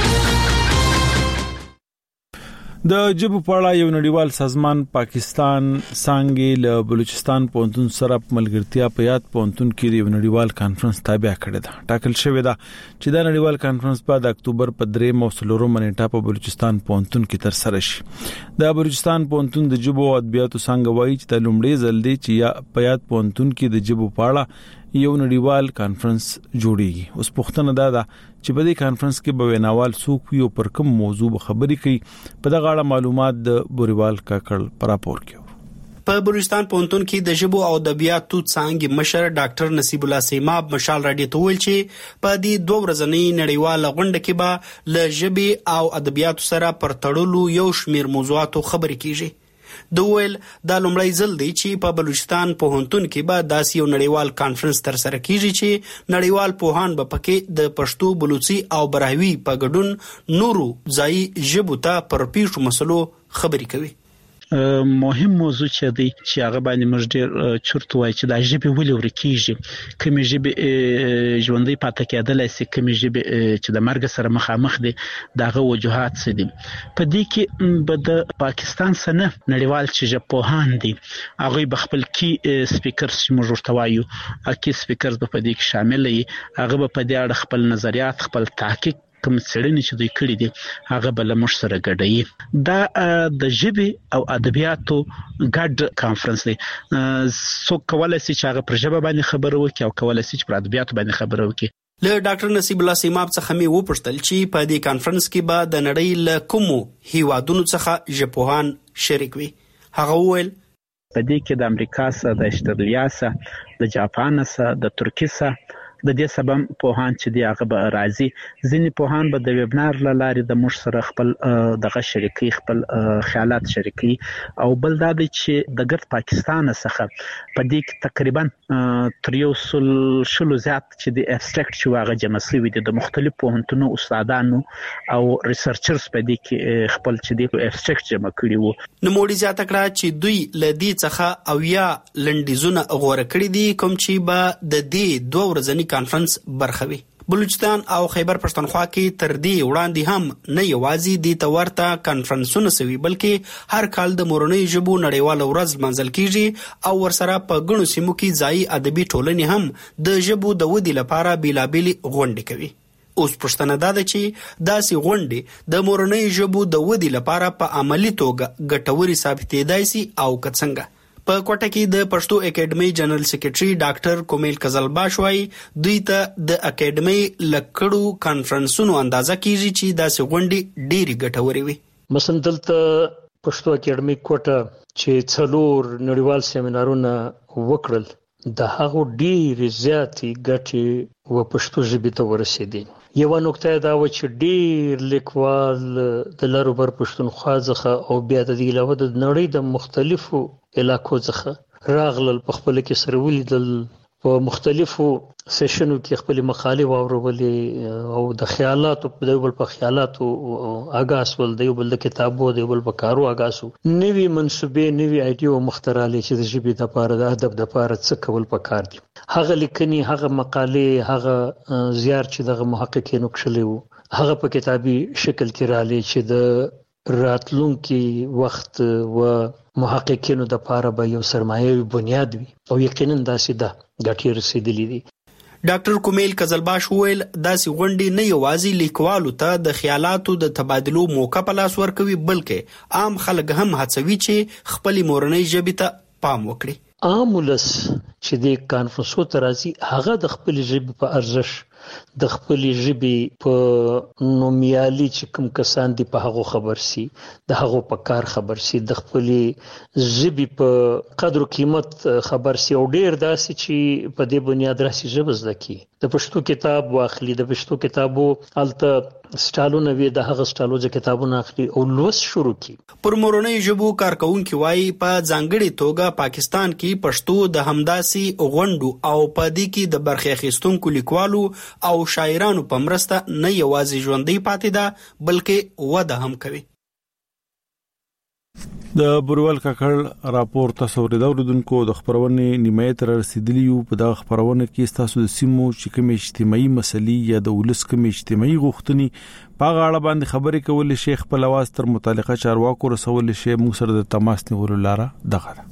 Speaker 1: د جبو پاړه یو نړیوال سازمان پاکستان څنګه له بلوچستان پونتون سره ملګرتیا په یاد پونتون کې یو نړیوال کانفرنس تابع کړی دا ټاکل شوی دا چې دا نړیوال کانفرنس په اکتوبر په 3 او 4 منېټه په بلوچستان پونتون کې تر سره شي. د بلوچستان پونتون د جبو ادبیاتو څنګه وایي چې د لومړي ځل دی چې یا په یاد پونتون کې د جبو پاړه یو نړیوال کانفرنس جوړیږي. اوس پوښتنه ده چې په دې کانفرنس کې به ویناوال څوک وي او پر کوم موضوع خبرې کوي په دغه اړه معلومات د بوریوال کاکړ پر راپور کې.
Speaker 20: په بلوچستان پونتون کې د ژبو او ادبیاتو څانګې مشر ډاکټر نصیب الله سیماب مشال راډیو ته ویل چې په دې 2 ورځنۍ نړیواله غونډه کې به له ژبې او ادبیاتو سره پر تړلو یو شمیر موضوعاتو خبرې کیږي. د ویل د لومړی ځل دی چې په بلوچستان پوهنتون کې به داسې یو نړیوال کانفرنس تر سره کیږي چې نړیوال پوهان به پکې د پښتو، بلوچي او براهوي په ګډون نورو ځایي ژبو ته پر پیښو مسلو خبرې کوي.
Speaker 21: مهم موضوع چې دی چې هغه باندې موږ ډېر چورت وای چې د ژبې ولې ورکیږي، کومې ژبې ژوندۍ پاتې کېدلای شي، کومې ژبې چې د مرګ سره مخامخ دي، دغه وجوهات څه دي. په دې کې به د پاکستان سره نړیوال چې ژبپوهان دي هغه به خپل کی سپیکرز چې موږ ورته وایو اکی سپیکرز به په دې کې شامل وي، هغه به په دې اړه خپل نظریات، خپل تحقیق کوم څېړنې چې دوی کړې دي هغه به له موږ سره ګډوي. دا د ژبې او ادبیاتو ګډ کانفرنس دی. څوک کولای شي چې هغه پر ژبه باندې خبرې وکړي او کولای شي چې پر ادبیاتو باندې خبرې وکړي.
Speaker 20: له ډاکټر نصیب الله سیماب څخه مې وپوښتل چې په دې کانفرنس کې به د نړۍ له کومو هیوادونو څخه ژبپوهان شریک وي. هغه وویل
Speaker 21: په دې کې د امریکا سره، د استرالیا سره، د جاپان سره، د ترکیې سره د دې سبب پوهان چې دی هغه به راځي. ځینې پوهان به د ویبنار لارې د موږ سره خپل دغه شریکي، خپل خیالات شریکي. او بل دا دی چې د ګرد پاکستان څخه په دې کې تقریبا تر 100 زیات چې د ابستراکټ چې واغه جمع شوی دي د مختلف پوهنتونو استادانو او ریسرچرز په دې کې خپل چې دی ابستراکټ جمع کړي وو.
Speaker 20: نو موږ زیاته کړه چې دوی لدی څخه او یا لنډیزونه غوړه کړی دي کوم چې به د دې 2 ورځنی کانفرنس برخوي. بلوچستان او خیبر پښتونخوا کې تر دې وړاندې هم نه یوازې د تورته کانفرنسونه سوي بلکې هر کال د مورنۍ ژبو نړیواله ورځ لمانځل کیږي او ورسره په ګڼو سیمو کې ځایي ادبي ټولنې هم د ژبو د ودې لپاره بیلابېلې غونډې کوي. اوس پوښتنه دا ده چې داسې غونډې د مورنۍ ژبو د ودې لپاره په عملي توګه ګټورې ثابتېدای سي او که څنګه؟ په کوټه کې د پښتو اکیډمي جنرال سیکریټري ډاکټر کومیل قزلباش وايي دوی ته د اکیډمي لکړو کانفرنسونو اندازه کیږي چې داسې غونډې ډېری ګټورې وي.
Speaker 4: مثلا دلته پښتو اکیډمي کوټه چې 4 نړیوال سیمینارونه وکړل د هغه ډېری زیاتې ګټې و پښتو ژبې ته ورسېدې. یو نقطه دا و چې ډېر لیکوال د لارو بر پښتونخوا څخه او بیا د دې علاوه د نړۍ د مختلفو علاقو څخه راغلل، په خپل کې سره ولیدل، په مختلفو سیشنو کې خپل مقالې واورولې او د خیالاتو په ډول په خیالاتو اغاز ول د یو بل کتابو د یو بل په کارو اغازو نوی منسوبې نوی ایډیو مخترالې چې د ژبې د لپاره د ادب د لپاره څه کول پکار دي. هغه لیکني، هغه مقالې، هغه زیار چې د محققینو کښلي وو هغه په کتابي شکل کې رالې چې د راتلونکي وخت و محققینو د لپاره به یو سرمایوي بنیاد وي او یقینا داسې ده ګټې رسیدلې دي.
Speaker 20: ډاکټر کومیل قزلباش وویل داسې غونډې نه یوازې لیکوالو ته د خیالاتو د تبادلو موقع په لاس ورکوي بلکې عام خلک هم هڅوي چې خپلې مورنۍ ژبې ته پام وکړي.
Speaker 4: عام ولس چې د کانفرنسو ته راځي هغه د خپلې ژبې په ارزښت، د خپلې ژبې په نومیالي چې کوم کسان دي په هغه خبر سي، د هغه په کار خبر سي، د خپلې ژبې په قدر او قیمت خبر سي او ډېر داسې چې په دې بنیاد راسي ژبه زده کړي. د پښتو کتاب واخلي، د پښتو کتابو الته سټالونه وي، د هغه سټالو ځکه کتابونه اخلي او لوست شروع کړي.
Speaker 20: پر مورنۍ ژبو کارکونکي وایي په ځانګړي توګه پاکستان کې پښتو د همداسې غونډو او په دې کې د برخې اخیستونکو لیکوالو او شاعرانو په مرسته نه یوازې ژوندۍ پاتې ده بلکې وده هم کوي.
Speaker 1: د بروال کاکړ راپور تاسو اوریدونکو د خبرونې نیمه تر رسیدلیو په دغه خبرونه کې تاسو د سیمو چې کوم اجتماعي مسلې یا د ولس کوم اجتماعي غوښتنې په اړه باندې خبرې کول شي خپل आवाज تر متعلقه چارواکو رسول شي موږ سره د تماس نیولو لاره دغه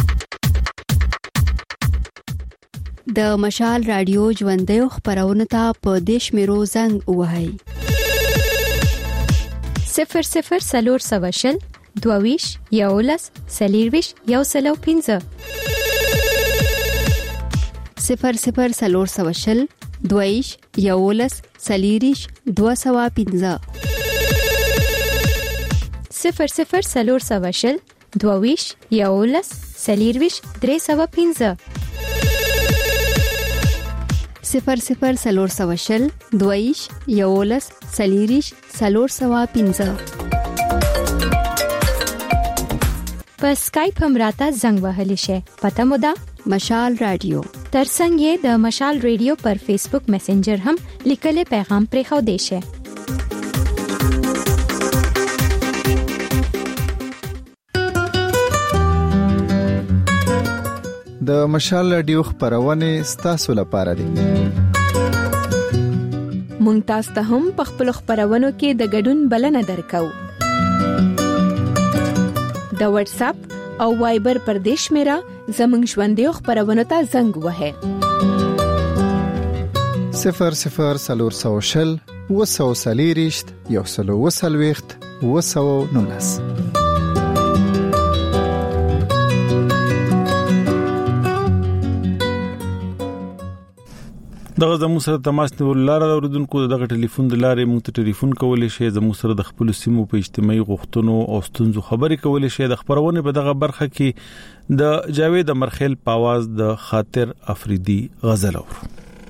Speaker 22: د مشال رادیو ژوندۍ خبرونه ته په دیش میرو زنګ وهاي
Speaker 23: 00 دویش یولس سلیرویش یو سلو پینزه
Speaker 22: 00 دویش یولس سلیریش دو سوا پینزه
Speaker 23: 00 دویش یولس سلیرویش درې سوا پینزه
Speaker 22: 00 دویش یولس سلیریش سلور سوا پینزه.
Speaker 23: په اسکایپ هم راته زنګ وهلی شي. پته مو ده
Speaker 22: مشال رادیو.
Speaker 23: ترڅنګ یې د مشال رادیو پر فیسبوک میسنجر هم لیکل پیغام پرې خو دی شي.
Speaker 24: د مشال رادیو خبرونه ستاسو لپاره دي.
Speaker 23: مونږ تاسو ته هم په خپل خبرونو کې د ګډون بلنه درکو. د واتس اپ او وایبر پر دیش میرا زمنګ ژوندۍ خبرونه ته زنګ وهه
Speaker 24: 00 وسوسلیریشت یو سلو وسلويخت وسو نونس.
Speaker 1: دغه زموږ سره تماس نیول لاره اوریدونکو دغه ټلیفون د لارې موږ ته ټلیفون کولای شي زموږ سره د خپل سیمو په اجتماعي غوښتنو او ستونزو خبرې کولای شي. د خبرونه په دغه برخه کې د جاوید امرخیل په आवाज د خاطر افریدي غزل اور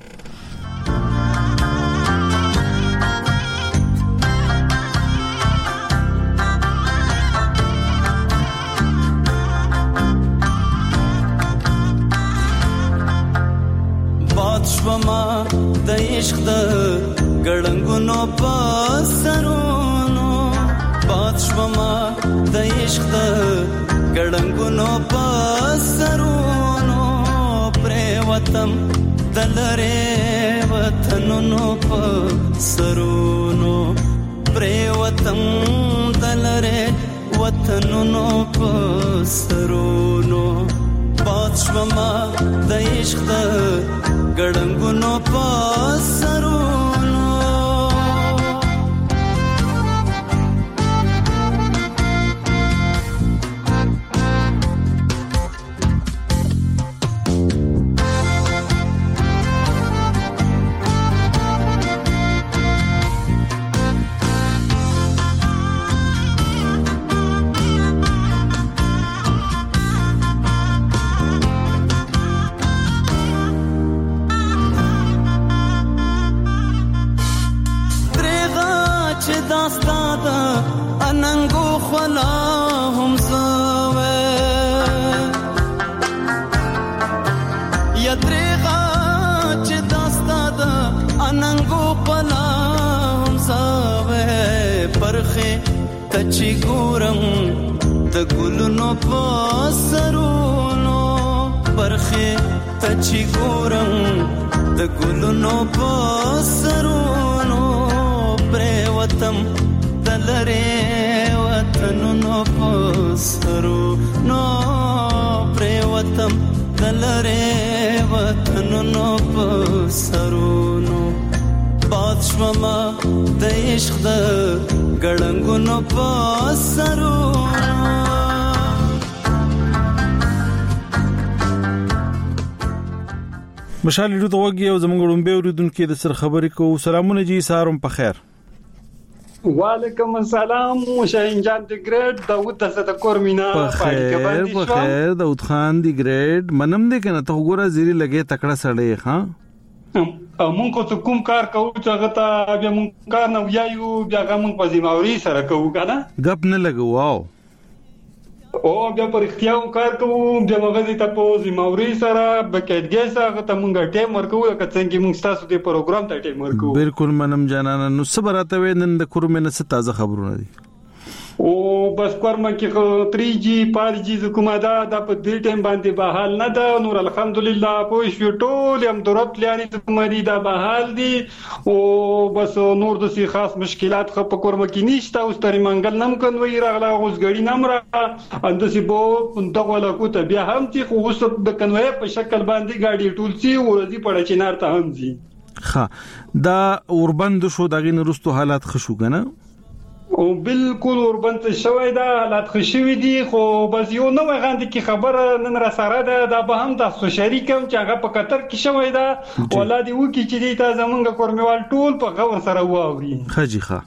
Speaker 25: شوما د عشق د ګړنګونو په سرونو باد شوما د عشق د ګړنګونو په سرونو پر وطن دلره وطنونو په سرونو پریوتم دلره وطنونو په سرونو پاتشوما د عشق د ګړنګونو په سرونو اننګو خلا هم زوه یترغه چې داستا د اننګو خلا هم زوه پرخه تچی ګورم د ګلونو په سرونو پرخه تچی ګورم د ګلونو په سرونو پریوتم دلره وطنونو په سرونو پریوتم دلره وطنونو په سرونو پاتشوما د عشق د ګړنګونو په سرونو
Speaker 1: مشال ریډیو ته وګورئ او زموږ وړاندې اوریدونکو د سر خبرې کوو. سلامونه جی، سهارم په خیر.
Speaker 2: وعلیکم السلام شاهین جان دی ګریډ داوود د کورمینا
Speaker 1: بخیر داوود خان دی ګریډ منم دې کنه ته وګوره زیری لګې تکړه سړې ها
Speaker 2: مونږ کو کوم کار کوو چې هغه ته بیا مونږ کار نه ویایو بیا مونږ په ذمہواری سره کوو کنه
Speaker 1: غپ نه لګواو
Speaker 2: او بیا پر اختیار کار کوو بیا موږ ته په ذمہواری سره بقاعدګۍ سره ته مونږ ټیم ورکو که څنګه مونږ تاسو د پروګرام ته ټیم ورکو.
Speaker 1: بالکل منم جانانه نو صبرته وینن د کورمنه څه تازه خبرونه دي
Speaker 2: او بس کورما کې 3G 5G کومه دا د په دې ټیم باندې بحال نه ده نور الحمدلله په شو ټول هم ضرورت لري ته مری دا بحال دي او بس نور د سي خاص مشکلات خو په کورما کې نشته اوس تر منګل نم کنوي راغلا اوس غړي نم را اندسي بو دغه لکو ته بیا هم چې خو اوس د کنوي په شکل باندې گاډي ټول سي ورځي پړ چنار ته هم زی
Speaker 1: ها دا اوربند شو دغه نرستو حالات خشو کنه
Speaker 2: او بالکل اوربند شوی دا حالات خوشوي دي خو بس یو نو غاندي کی خبره نن را سره ده به هم تاسو شریکم چې هغه په قطر کې شوی دا ولادي وکی چې دې تا زمونږ کورمیوال ټول په غور سره واوري
Speaker 1: خجی ښه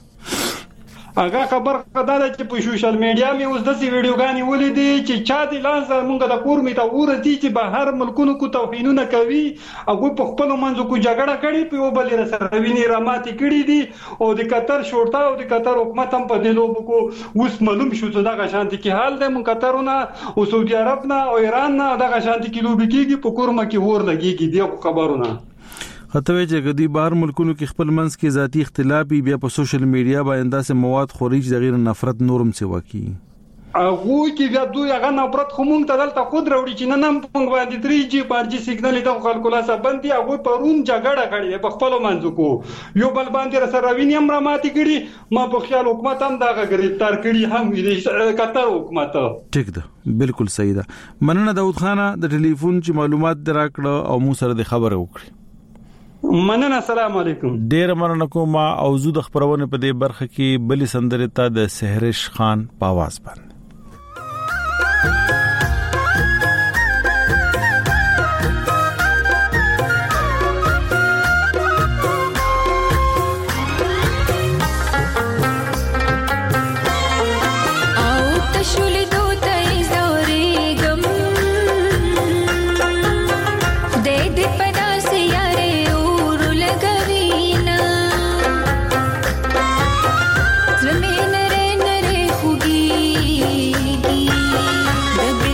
Speaker 2: هغه خبر قداله چې په سوشل میډیا می اوس د سی ویډیوګانی ولیدي چې چا دي لانس مونږ د کور می ته ورته چې بهر ملکونو کو توهینونه کوي هغه په خپل منځو کو جګړه کړي په بل سره ویني راماتي کړي دي او د قطر شورتا او د قطر حکومت هم په دې لوب کو اوس معلوم شو چې دا شانتي کې حال ده مونږ قطرونه او سعودي عرب نه او ایران نه دا شانتي کې لوب کېږي په کور ما کې ور لګيږي دی خبرونه
Speaker 1: خطوي چې غدي بهر ملکونو کې خپل منځ کې ذاتی اختلافي بیا په سوشل میډیا باندې داسې مواد خوريج د غیر نفرت نورم سیوا کی
Speaker 2: هغه کې بیا دوی هغه نفرت خو مونږ ته دلته خود راوړي چې نن مونږ باندې 3G 5G سیګنال ته خلکو لا سبندي هغه پرون جګړه کړي په خپل منځ کو یو بل باندې سره وینیم را ماتي کړي ما په خیال حکومت هم دا گرفتار کړي هم د قطر حکومت
Speaker 1: ټیک ده بالکل صحیح ده. مننه داوود خان د ټلیفون چې معلومات دراکړه او مو سره د خبره وکړي.
Speaker 2: مننه السلام علیکم.
Speaker 1: ډیر مننه کوم او زو د خبرونه په دې برخه کې بلی سندره ته د سحرش خان په आवाज باندې
Speaker 3: The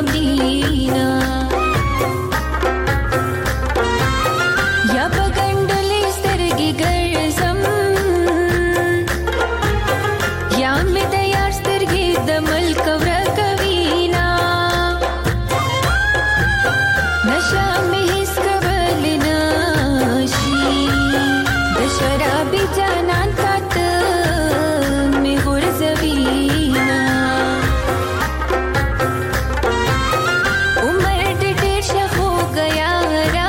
Speaker 3: مړینا یا بغندلې سترګې ګرځم یا مې د یار سترګې د ملک ورکوینا نشا مې هیڅ کول نشي د شرابي جانان کاته مې ورزوینا عمر ډېر شخو گیا را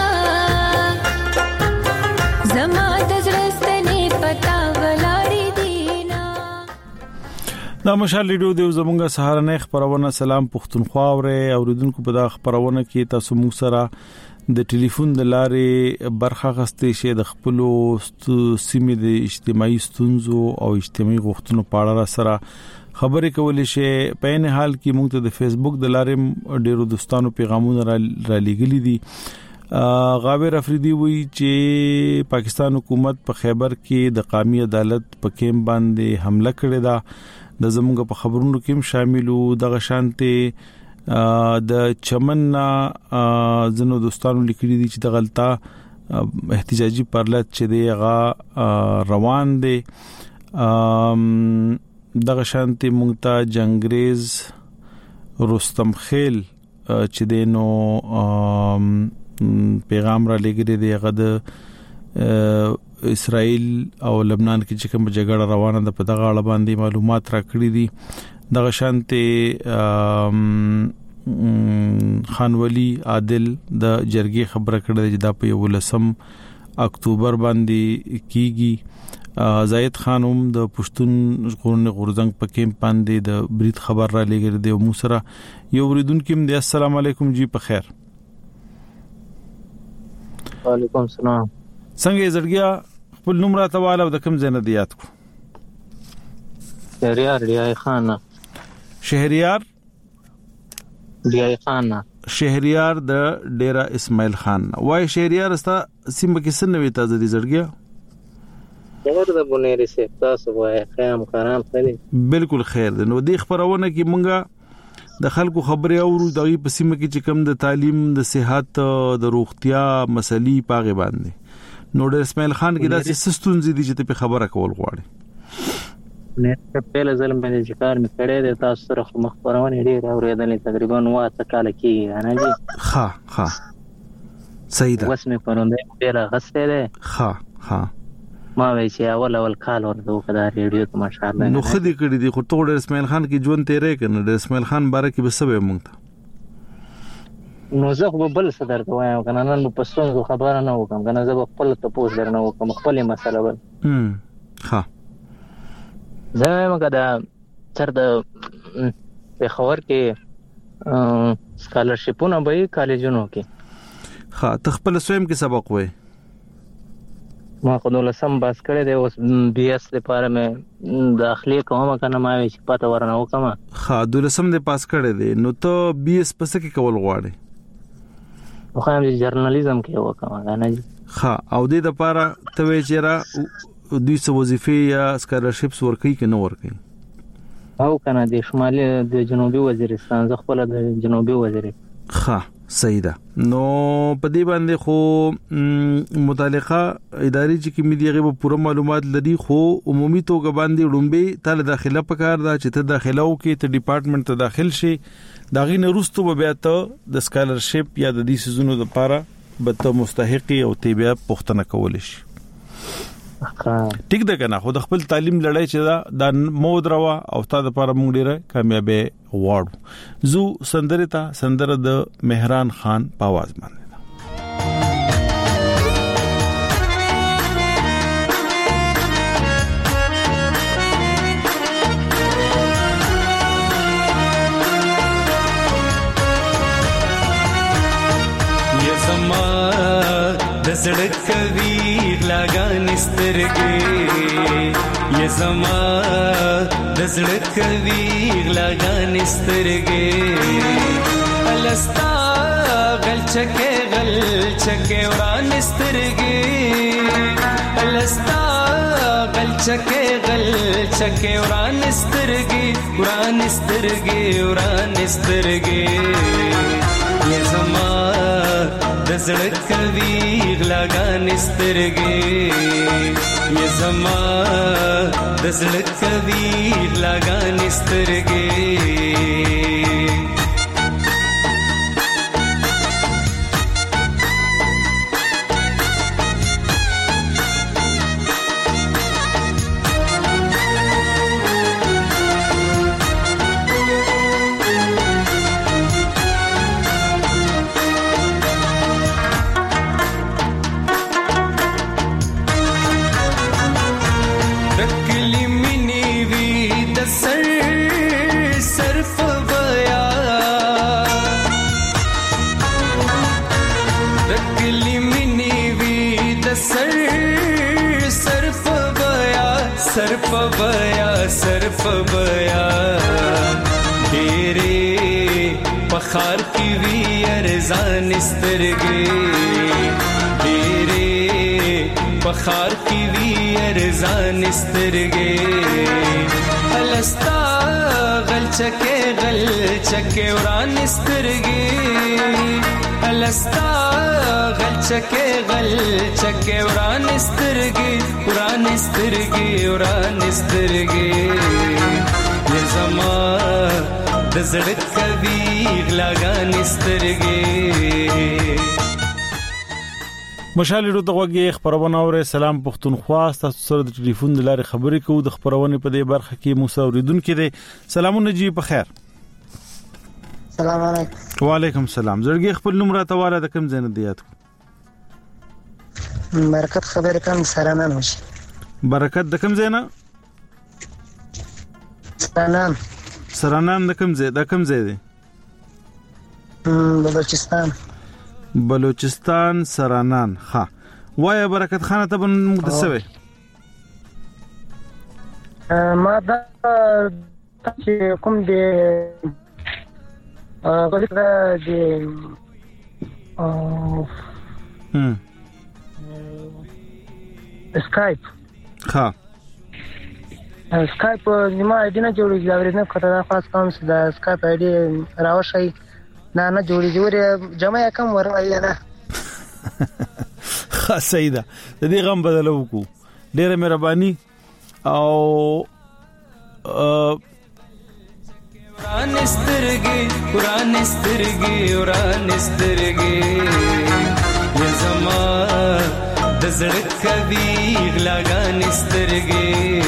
Speaker 3: زما د زړستنې پتا ولاړې دینا
Speaker 1: دا مشال ریډیو د زمونږه سهارنې خبرونه سلام پښتونخوا اوریدونکو په دا خبرونه کې تاسو موږ سره د ټلیفون د لارې برخه غستې شي د خپل سیمې د اجتماعي ستونزو او اجتماعي غوښتنو په اړه سره خبرې کولې شي په ان حال کې موږ ته د فیسبوک د لارې ډیرو دوستانو پیغامونه را لېږلي دي غابر افریدي وی چې پاکستان حکومت په خیبر کې د قومي عدالت په کېم باندې حمله کړې ده د زموږ په خبرونو کې شاملو د غشانته د چمن زنو دوستانو لیکلي دي چې د غلطه احتجاجي پرلط چې دی غا روان دي د غشانته مونږ جنگریز رستم خیل چې دینو پیغام را لګیږي دی غد اسرائیل او لبنان کې چې کوم جګړه روانه ده په دغه اړه باندې معلومات راکړي دي د غشانته خان ولی عادل د جرګې خبره کړې چې دا په 19 اکتوبر باندې کیږي زاید خانم د پښتون غورزنګ په کیمپ باندې د بریټ خبر را لګیږي د مو سره یو ورېدونکو د السلام علیکم جی په خیر
Speaker 5: وعلیکم السلام
Speaker 1: څنګه زړګیا خپل نوم راته والو د کوم ځای نه دیات کو
Speaker 5: شهریار ډیای خان
Speaker 1: شهریار د ډیرا اسماعیل خان وای شهریار استا سیمه کې سنوي تازه دي زړګیا
Speaker 5: خیر د بونېری سه تاسو وای خام کرام خلی
Speaker 1: بالکل خیر ده نو دی خبرونه کې مونږه د خلکو خبرې اورو دغه په سیمه کې چې کم د تعلیم د صحت د روغتیا مسلې پاغه باندې نو د اسماعیل خان کې داسې سستونځي دي چې په خبره کول غواړي
Speaker 5: نه په له ځل باندې چې کار مې کړی دی تاسو سره مخبرونه ډېر اورېدلې تقریبا واته کال کې نه دي
Speaker 1: ها صحیح ده
Speaker 5: وسمه پروندې ډېر غسته ده
Speaker 1: ها
Speaker 5: ما وی چې اول کال ورته وکړه ریډیو ته ماشاءالله
Speaker 1: نو خدي کړی دی خو ټول اسماعیل خان کې ژوند تیرې کنه د اسماعیل خان باره کې بسوي مونږ ته
Speaker 5: نو زه خو بل څه درته وایم کنه نن په ستونزو خبره نه وکم کنه زه خپل ته پوښ درنه وکم خپل مسله ول
Speaker 1: ها
Speaker 5: زه مګه دا تر د په خبر کې سکالرشپونه به کالجونو کې
Speaker 1: ها تخپل سویم کې سبق وې
Speaker 5: ما خو نو لسم باس کړی دی اوس بي اس لپاره مې داخلي کوم کنه ما وی چې پته ورنه وکم
Speaker 1: ها دولسم دې پاس کړی دی نو ته بي اس پس کې کول غواړې
Speaker 5: خو هم جرنالیزم کې وکم غواړم
Speaker 1: ها او دې د لپاره ته وی چې را دوی څه وظیفه یا سکالرشپس ورکړي کنه ورکړي
Speaker 5: او کنه د شمالي د جنوبي وزیرستان زه خپل د جنوبي وزیر
Speaker 1: ها صحیح ده نو په دې باندې خو متعلقه ادارې چې کوم دي هغه پوره معلومات لري خو عمومي توګه باندې ډومبي تل داخله پکار دا چې ته داخله او کې ته ډپارټمنټ ته داخل شي داغې نه روستو بیا ته د سکالرشپ یا د دې سيزونو لپاره به ته مستحقي او ته بیا پوښتنه کول شي ټیک ده کنه خو د خپل تعلیم لړۍ چې دا مود روا او ستاسو لپاره موږ ډیره کامیابی غواړو زو سندره د مهران خان په आवाज باندې
Speaker 25: ये समा दसड़क कभी लगान سترګې ये समा दसړک وی لګان سترګې الستا غلچکه وران سترګې الستا غلچکه چکه وران سترګې وران سترګې وران سترګې یې زما د زړه کوي غلاګان سترګې یې زما د زړه کوي غلاګان سترګې सरफ बया तेरे पखार की भी अरजान स्तरगे तेरे पखार की भी अरजान स्तरगे अलस्ता गल चके उरान स्तरगे अलस्ता गल चके उरान स्तरगे उरान स्तरगे उरान स्तरगे ये ज़मा दज़ड़ कभी लगान स्तरगे
Speaker 1: مشال ډو دغه خبرونه اوره سلام پښتونخوا تاسو سره د ټلیفون د لارې خبرې کوو د خبرونه په دې برخه کې موسی اوریدونکو دي سلامونه جی په خیر
Speaker 6: سلام علیکم
Speaker 1: وعلیکم السلام زړګي خپل نوم راته واله د کوم ځای نه دیات
Speaker 6: برکت خبر کم سرانان وشي
Speaker 1: برکت د کوم ځای نه سرانان د کوم ځای دی بلوچستان سرانان ها وای برکت خانه ته مدسوي
Speaker 6: ما دا چې کوم دی غوړي دی سکایپ
Speaker 1: ها
Speaker 6: سکایپ نیمه ایډي نه جوړیږي دا ورنه کته خاص کوم چې دا سکایپ ایډي راوشي نه جوړیږي ور جمع کم ورایي نه
Speaker 1: خاصیده د دې غم بدلو کو ډیره مهرباني او
Speaker 25: قرآن سترګي یا زما د زړه کوي غلاګان سترګي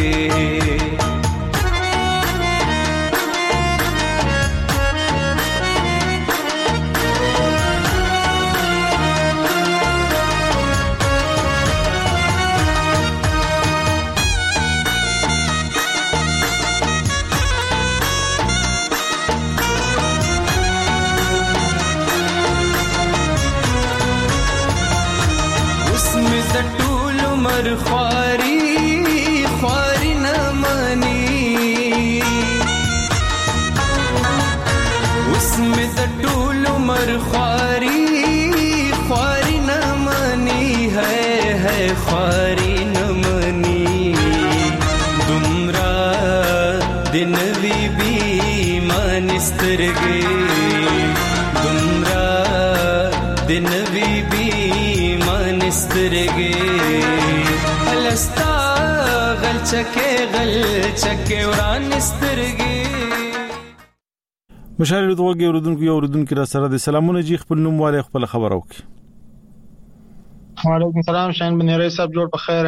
Speaker 25: خواري نه مانی اوس مې د ټول عمر خواري نه مانی ہے خواري نه مانی دومره د نبی بي مان سترګې دومره د نبی بي مان سترګې الستا غل چکه وران سترګې
Speaker 1: مشال دوغه اوردونکو را سره د سلامونه جی خپل نوم والے خپل خبرو کی
Speaker 8: وعلیکم السلام شاهین بن ری صاحب جوړ په خیر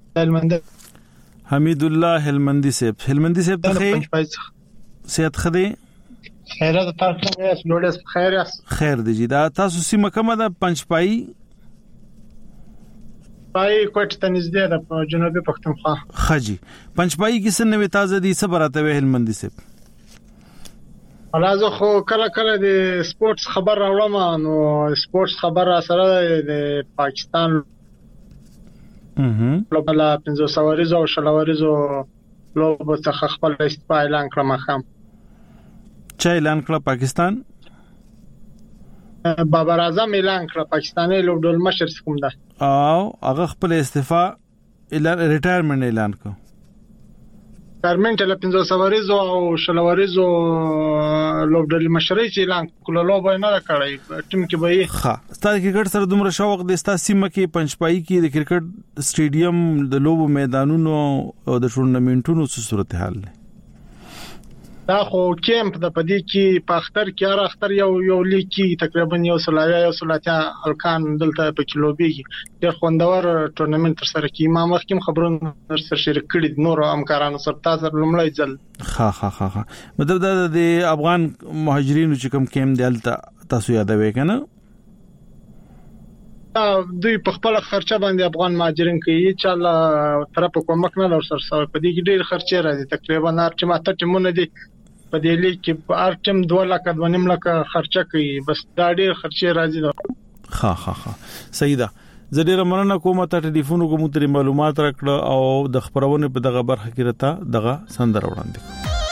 Speaker 1: حمید الله هلمندی صاحب ته صحت خدي
Speaker 8: خیرات تاسو ته جوړه
Speaker 1: خیر دی جی دا تاسو سیمه کومه ده پنځپای
Speaker 8: پای کوټ ته نږدې ده په جنوبي پښتونخوا
Speaker 1: خجی پنځپای کې سنوي تازه دي صبراته هلمندی صاحب
Speaker 8: الازه خو کله د سپورتس خبر راوړم نو سپورتس خبر سره د پاکستان بلا 500 وریزو او شلوریزو لوب څخه خپل استعفا اعلان کړم خام
Speaker 1: چا اعلان کړ پاکستان
Speaker 8: بابر اعظم اعلان کړ پاکستاني لوبډول مشر کوم ده
Speaker 1: او هغه خپل استعفا اعلان ریټایرمنټ اعلان کړ
Speaker 8: ریټایرمنټ له 500 ورځو او شلوریزو لوبډلې مشرۍ چې اعلان کړل لوبه نه کړی ټیم کې به
Speaker 1: ښه ستاسو کرکټ سره دومره شوق د ستاسو سیمه کې پنځپای کې د کرکټ سټیډیم د لوبو میدانونو او د ټورنمنټونو څه صورتحال دی
Speaker 8: دا خو کیمپ د پدې کې په اختر کې هر اختر یو لیګ کې تقریبا یو سلاتیا الکان دلته په کیلوبیږي د خوندور ټورنمنت تر سره کې ما مخکې خبرونه سره شریک کړي نور همکارانو سره تاسو لمړی ځل
Speaker 1: ها مطلب د افغان مهاجرینو چې کوم کیمپ دلته تاسو یادوي کنه
Speaker 8: دوی په خپل خرچه باندې افغان مهاجرین کوي چې الله طرف کومک نه لور سره په دې کې ډېر خرچه راځي تقریبا هر چې ماته ټیمونه دي په دې لیګ کې هر ټیم 2 لک 2.5 لک خرچه کوي بس دا ډېر خرچه راځي
Speaker 1: ها صحیح ده زه ډېر مننه کوم ته ټلیفون کوم تر معلومات راکړه او د خبرونه په دغه برخه کې راته دغه سندره وړاندې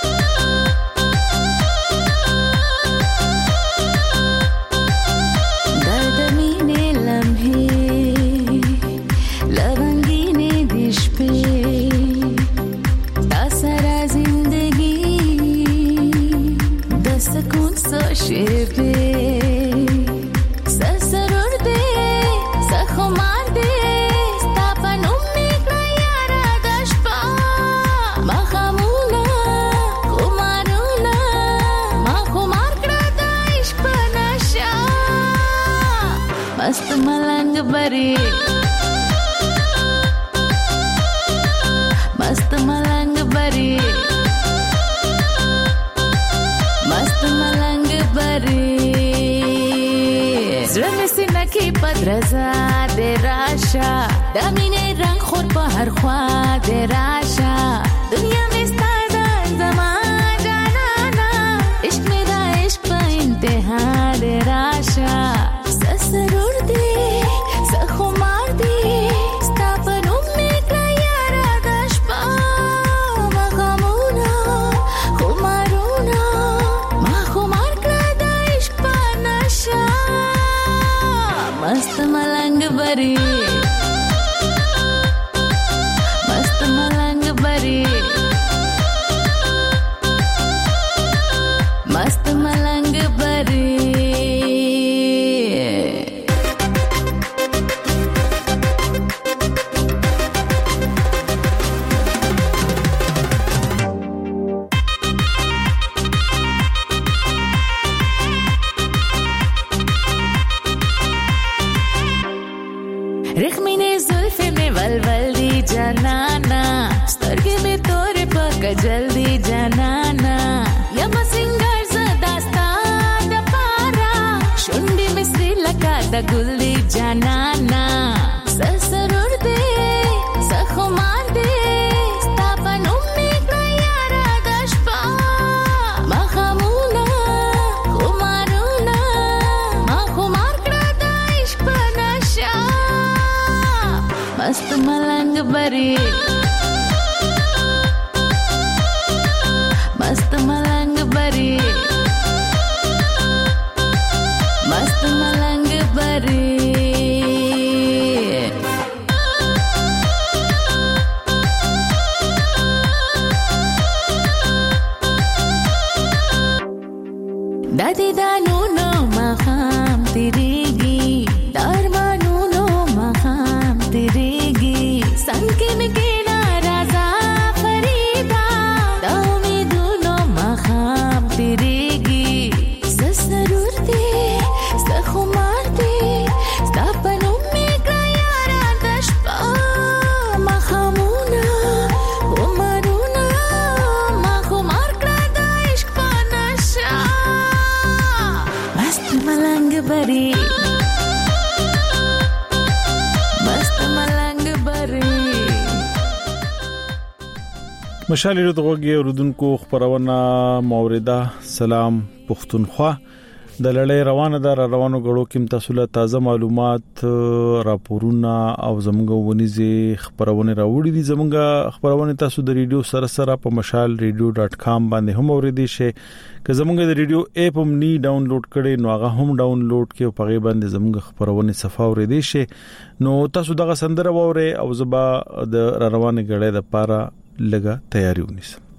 Speaker 3: شیبه سسرور دې سخمار دې ستا په نوم میکړه یاره د شپه مخامونه خمارونه ما خمار کړه د عشق په نشه مست ملنګ بری مست ملنګ بری زړه سینه کې پدرزا د راشا د مینې رنگ خور په هر خوا د راشا دنیا مې ستاره زما جانانا عشق مې دا عشق په انتها د راشا سسرور دې سخمار دې ستا په نوم مې کړه یاره د شپه مخامونه خمارونه ما خمار کړه د عشق په نشه مست ملنګ بری مست ملنګ بری مست ملنګ بری जल्दी जनाना यम सिंगर ज़दास्ता दपारा शुंडी मिस्री लगा द गुल्ली जनाना ससरुर दे सखुमार दे स्तापन उम्मी कयारा दशपा मखमूना खुमारूना मा खुमार कड़ा दा इश्क नशा मस्त मलंग बरी मस्त मलंग बरी मस्त मलंग बरी दादी दानू नो मखाम तिरेगी दारमानू नो मखाम तिरेगी संके में केना राजा फरीदा तिरेगी ससरुर दे सखुमार दे स्तापन उम्मी कयारा दशपा मखमूना खुमारूना मा खुमार कड़ा दा इश्क पा नशा मस्त मलंग बरी मस्त मलंग बरी
Speaker 1: مشال ردغوږی اوردونکو خبرونه موریده سلام پښتونخوا د لړۍ روانه ده روانو غړو کې تاسو له تازه معلومات راپورونه او زموږ ونیزي خبرونه راوړي دي زموږ خبرونه تاسو د ریډیو سره په mashalradio.com باندې هم اوریدي شي که زموږ د ریډیو اپ هم نی ډاونلوډ کړئ نو هغه هم ډاونلوډ کړئ او په غي باندې زموږ خبرونه صفه اوریدي شي نو تاسو دغه سندره ووره او زبا د روانه غړې د پاره لګه تیاری ونیسه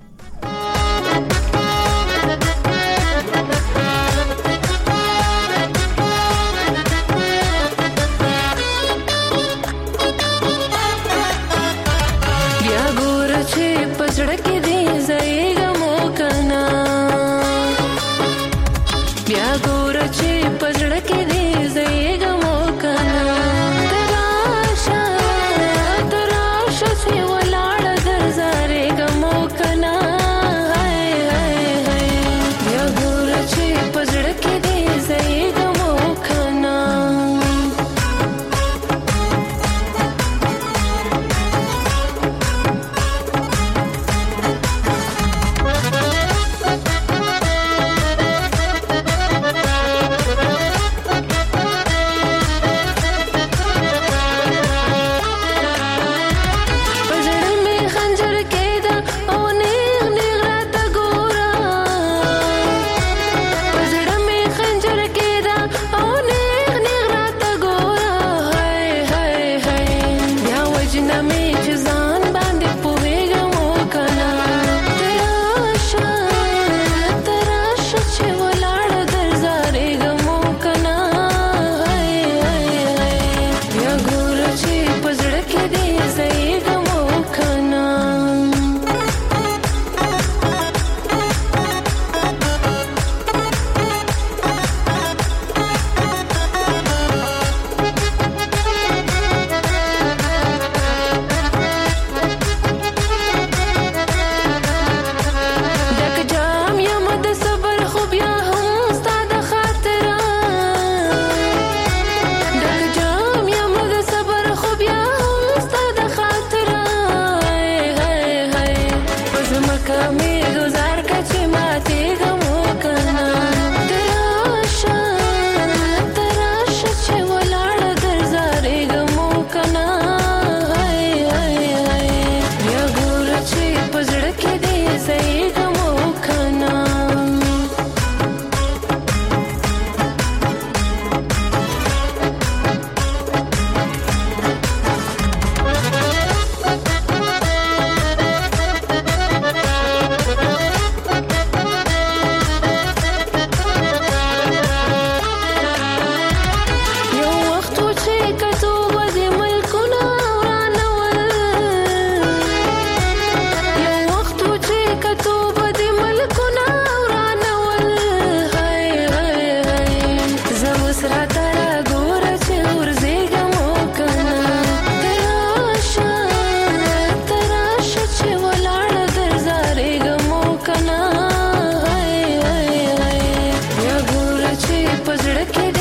Speaker 3: पजड़ के